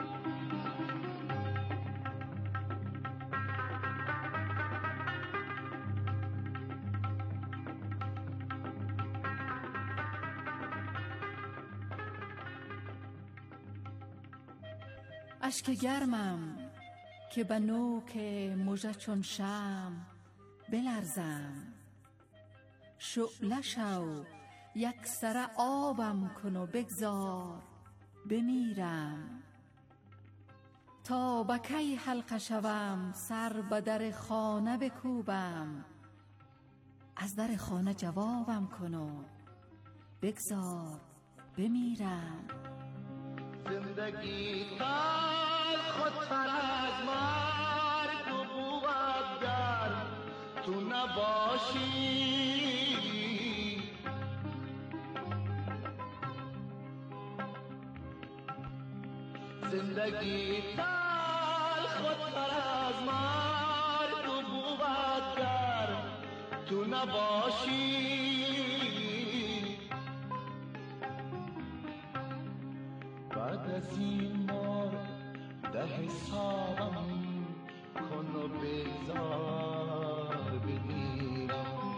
اشک گرمم که به نوک مژه چون شمع بلرزم، شعله شو یک سر آبم کن و بگذار بمیرم. تا به کی حلقه شوم سر به در خانه بکوبم، از در خانه جوابم کن و بگذار بمیرم. زندگی تلخ و تر از مرگ و بود تو نباشی زندگی تلخ و تر از مرگ تو بود گر تو نباشی بعد از این مرگ ده حسابم کن و بگذار بمیرم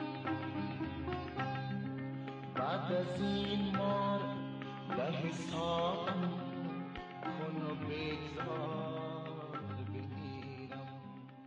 بعد از این مرگ ده حسابم کن و بگذار بمیرم.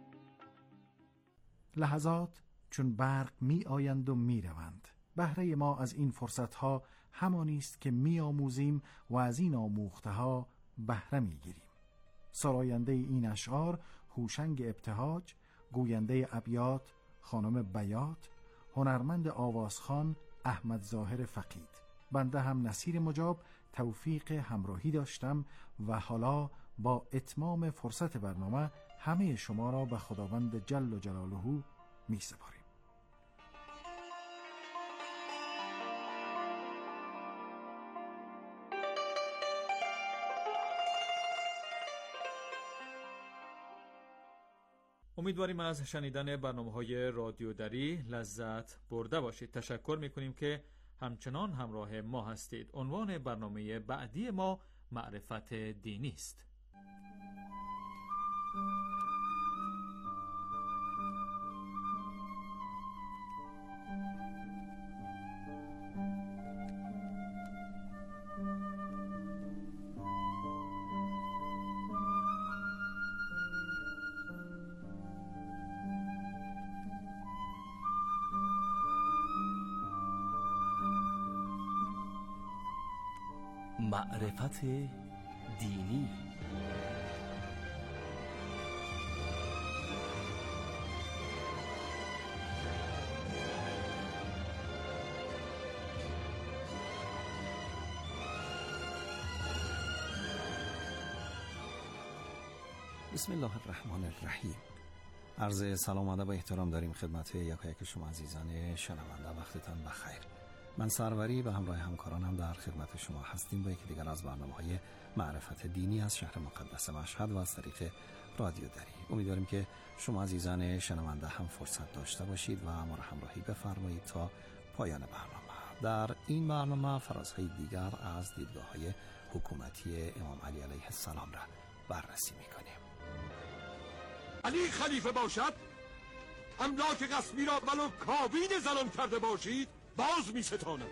لحظات چون برق می آیند و می روند. بهره ما از این فرصت ها همانی است که می آموزیم و از این آموخته ها بهره می گیریم. سراینده این اشعار هوشنگ ابتهاج، گوینده ابیات خانم بیات، هنرمند آوازخوان احمد ظاهر فقید. بنده هم نصیر مجاب توفیق همراهی داشتم و حالا با اتمام فرصت برنامه همه شما را به خداوند جل و جلاله می سپاریم. امیدواریم از شنیدن برنامه‌های رادیو دری لذت برده باشید. تشکر می‌کنیم که همچنان همراه ما هستید. عنوان برنامه بعدی ما معرفت دینی است. معرفت دینی. بسم الله الرحمن الرحیم. عرض سلام و ادب و احترام داریم خدمت یکایک شما عزیزان شنونده. وقتتان بخیر. من سروری به همراه همکارانم در خدمت شما هستیم با یکی دیگر از برنامه‌های معرفت دینی از شهر مقدس مشهد و از طریق رادیو دری. امیدواریم که شما عزیزان شنونده هم فرصت داشته باشید و ما را همراهی بفرمایید تا پایان برنامه. در این برنامه فرازهای دیگر از دیدگاه‌های حکومتی امام علی علیه السلام را بررسی می‌کنیم. علی خلیفه باشد، املاک غصبی را ولو کابین زنان کرده باشید باز می ستانند.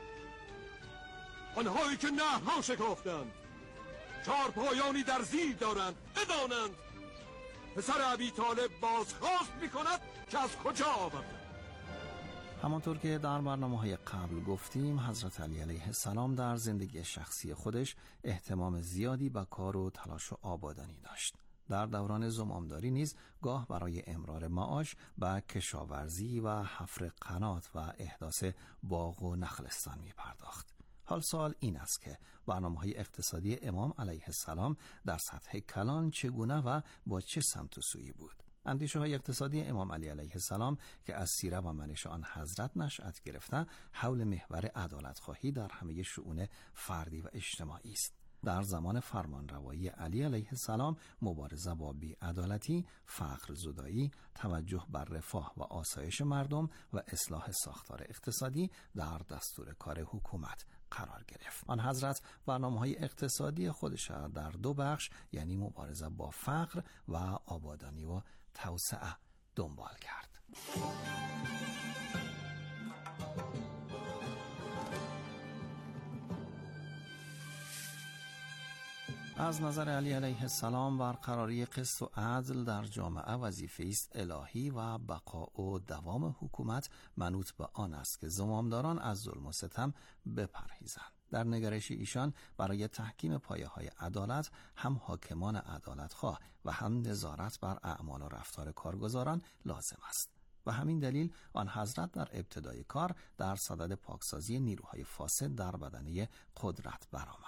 آنهایی که نهرها شکافتند، چار پایانی در زیر دارند، بدانند پسر ابی طالب بازخواست می کند که از کجا آورده. همانطور که در برنامه‌های قبل گفتیم، حضرت علی علیه السلام در زندگی شخصی خودش اهتمام زیادی به کار و تلاش و آبادانی داشت. در دوران زمامداری نیز گاه برای امرار معاش به کشاورزی و حفر قنات و احداث باغ و نخلستان می پرداخت. حال سوال این است که برنامه‌های اقتصادی امام علیه السلام در سطح کلان چگونه و با چه سمت و سویی بود؟ اندیشه های اقتصادی امام علی علیه السلام که از سیره و منش آن حضرت نشأت گرفته حول محور عدالت‌خواهی در همه شؤون فردی و اجتماعی است. در زمان فرمانروایی علی علیه السلام مبارزه با بی‌عدالتی، فقر زدایی، توجه بر رفاه و آسایش مردم و اصلاح ساختار اقتصادی در دستور کار حکومت قرار گرفت. آن حضرت برنامه‌های اقتصادی خودش در دو بخش یعنی مبارزه با فقر و آبادانی و توسعه دنبال کرد. از نظر علی علیه السلام برقراری قسط و عدل در جامعه وظیفه است الهی و بقا و دوام حکومت منوط به آن است که زمامداران از ظلم و ستم بپرهیزند. در نگرش ایشان برای تحکیم پایه‌های عدالت هم حاکمان عدالتخواه و هم نظارت بر اعمال و رفتار کارگزاران لازم است. و همین دلیل آن حضرت در ابتدای کار در صدد پاکسازی نیروهای فاسد در بدنه قدرت برآمد.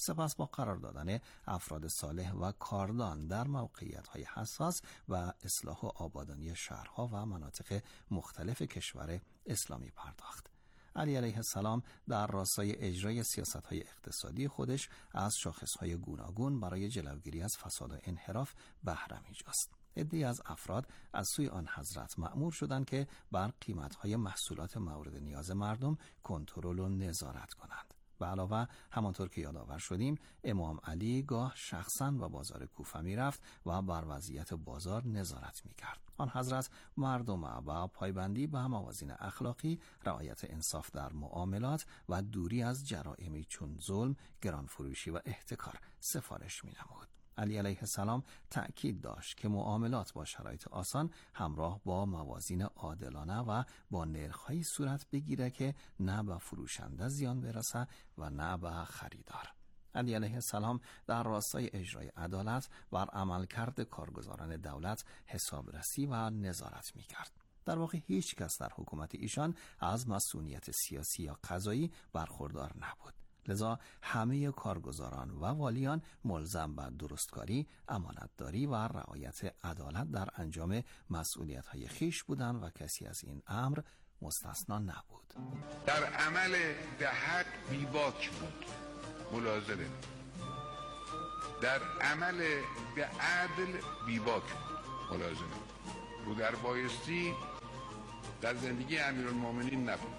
سپس با قرار دادن افراد صالح و کاردان در موقعیت‌های حساس و اصلاح و آبادانی شهرها و مناطق مختلف کشور اسلامی پرداخت. علی علیه السلام در راستای اجرای سیاست‌های اقتصادی خودش از شاخص‌های گوناگون برای جلوگیری از فساد و انحراف بهره می‌جست. عده‌ای از افراد از سوی آن حضرت مأمور شدند که بر قیمت‌های محصولات مورد نیاز مردم کنترل و نظارت کنند. به علاوه همانطور که یادآور شدیم، امام علی گاه شخصاً به بازار کوفه می‌رفت و بر وضعیت بازار نظارت می‌کرد. آن حضرت مردم با پایبندی به موازین اخلاقی، رعایت انصاف در معاملات و دوری از جرائمی چون ظلم، گرانفروشی و احتکار سفارش می‌نمود. علی علیه السلام تأکید داشت که معاملات با شرایط آسان همراه با موازین عادلانه و با نرخ‌هایی صورت بگیره که نه به فروشنده زیان برسه و نه به خریدار. علی علیه السلام در راستای اجرای عدالت بر عملکرد کارگزاران دولت حسابرسی و نظارت می‌کرد. در واقع هیچ کس در حکومت ایشان از مسئولیت سیاسی یا قضایی برخوردار نبود. لذا همه کارگزاران و والیان ملزم به درستکاری، امانتداری و رعایت عدالت در انجام مسئولیت‌های خویش بودند و کسی از این امر مستثنا نبود. در عمل به حق بیباک بود، ملاحظه. در عمل به عدل بیباک بود، ملاحظه. رو در بایستی در زندگی امیرالمومنین نبود.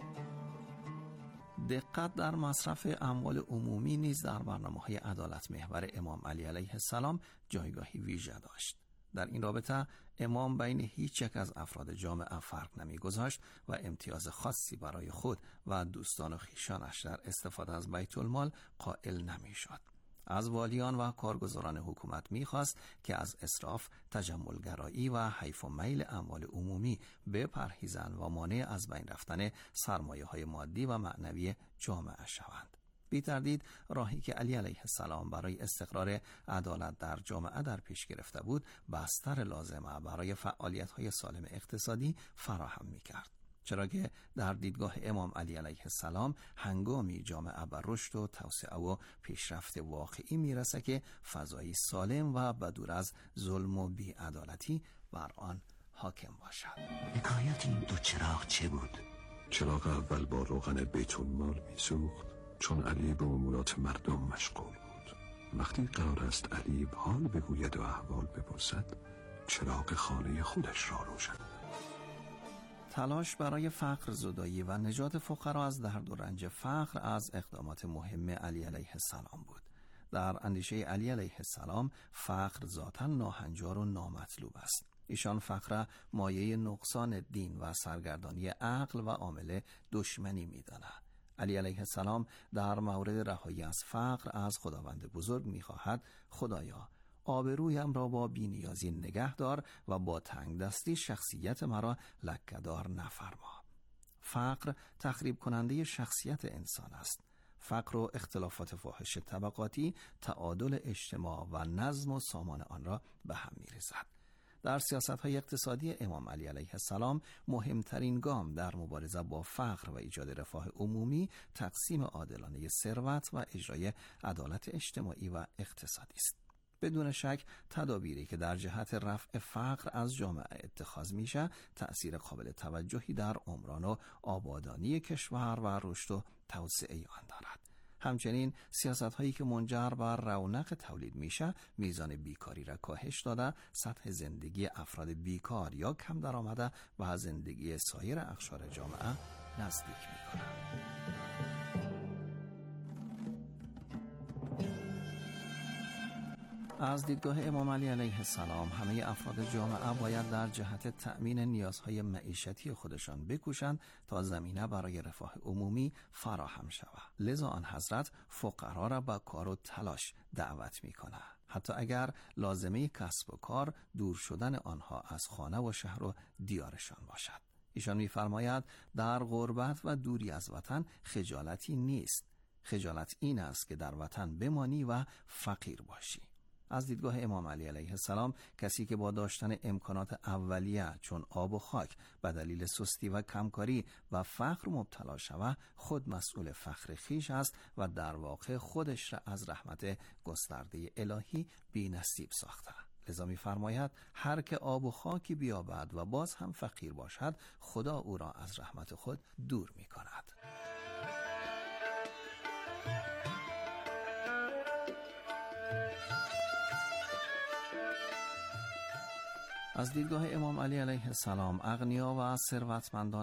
دقت در مصرف اموال عمومی نیز در برنامه‌های عدالت محور امام علی علیه السلام جایگاهی ویژه داشت. در این رابطه امام بین هیچ یک از افراد جامعه فرق نمی‌گذاشت و امتیاز خاصی برای خود و دوستان و خویشانش در استفاده از بیت المال قائل نمی‌شد. از والیان و کارگزاران حکومت می‌خواست که از اسراف، تجملگرایی و حیف و میل اموال عمومی بپرهیزند و مانع از بین رفتن سرمایه‌های مادی و معنوی جامعه شوند. بی تردید راهی که علی علیه السلام برای استقرار عدالت در جامعه در پیش گرفته بود، بستر لازمه برای فعالیت‌های سالم اقتصادی فراهم می‌کرد. چرا که در دیدگاه امام علی علیه السلام هنگامی جامعه بر رشد و توسعه و پیشرفت واقعی میرسه که فضایی سالم و بدور از ظلم و بی‌عدالتی بر آن حاکم باشد. حکایت این دو چراغ چه بود؟ چراغ اول با روغن بیت المال میسوخت چون علی به امورات مردم مشغول بود. وقتی قرار است علی حال بگوید و احوال بپرسد، چراغ خانه خودش را روشن. تلاش برای فقر زدایی و نجات فقرا از درد و رنج فقر از اقدامات مهم علی علیه السلام بود. در اندیشه علی علیه السلام فقر ذاتاً ناهنجار و نامطلوب است. ایشان فقر مایه نقصان دین و سرگردانی عقل و عامل دشمنی می‌داند. علی علیه السلام در مورد رهایی از فقر از خداوند بزرگ می‌خواهد: خدایا، آبرویم را با بی‌نیازی نگه دار و با تنگ دستی شخصیت مرا لکه‌دار نفرما. فقر تخریب کننده شخصیت انسان است. فقر و اختلافات فاحش طبقاتی تعادل اجتماع و نظم و سامان آن را به هم می‌ریزد. در سیاست‌های اقتصادی امام علی علیه السلام مهمترین گام در مبارزه با فقر و ایجاد رفاه عمومی تقسیم عادلانه ثروت و اجرای عدالت اجتماعی و اقتصادی است. بدون شک تدابیری که در جهت رفع فقر از جامعه اتخاذ میشه تأثیر قابل توجهی در عمران و آبادانی کشور و رشد و توسعه آن دارد. همچنین سیاست‌هایی که منجر بر رونق تولید میشه میزان بیکاری را کاهش داده، سطح زندگی افراد بیکار یا کم درآمده و زندگی سایر اقشار جامعه نزدیک میکنند. از دیدگاه امام علی علیه السلام همه افراد جامعه باید در جهت تأمین نیازهای معیشتی خودشان بکوشند تا زمینه برای رفاه عمومی فراهم شود. لذا آن حضرت فقرا را به کار و تلاش دعوت میکنه، حتی اگر لازمه کسب و کار دور شدن آنها از خانه و شهر و دیارشان باشد. ایشان میفرماید در غربت و دوری از وطن خجالتی نیست. خجالت این است که در وطن بمانی و فقیر باشی. از دیدگاه امام علی علیه السلام کسی که با داشتن امکانات اولیه چون آب و خاک به دلیل سستی و کمکاری و فقر مبتلا شود خود مسئول فخر خیش است و در واقع خودش را از رحمت گسترده الهی بی نصیب ساخته. لذا می فرماید هر که آب و خاکی بیابد و باز هم فقیر باشد خدا او را از رحمت خود دور می کند. از دیدگاه امام علی علیه السلام اغنیا و ثروتمندان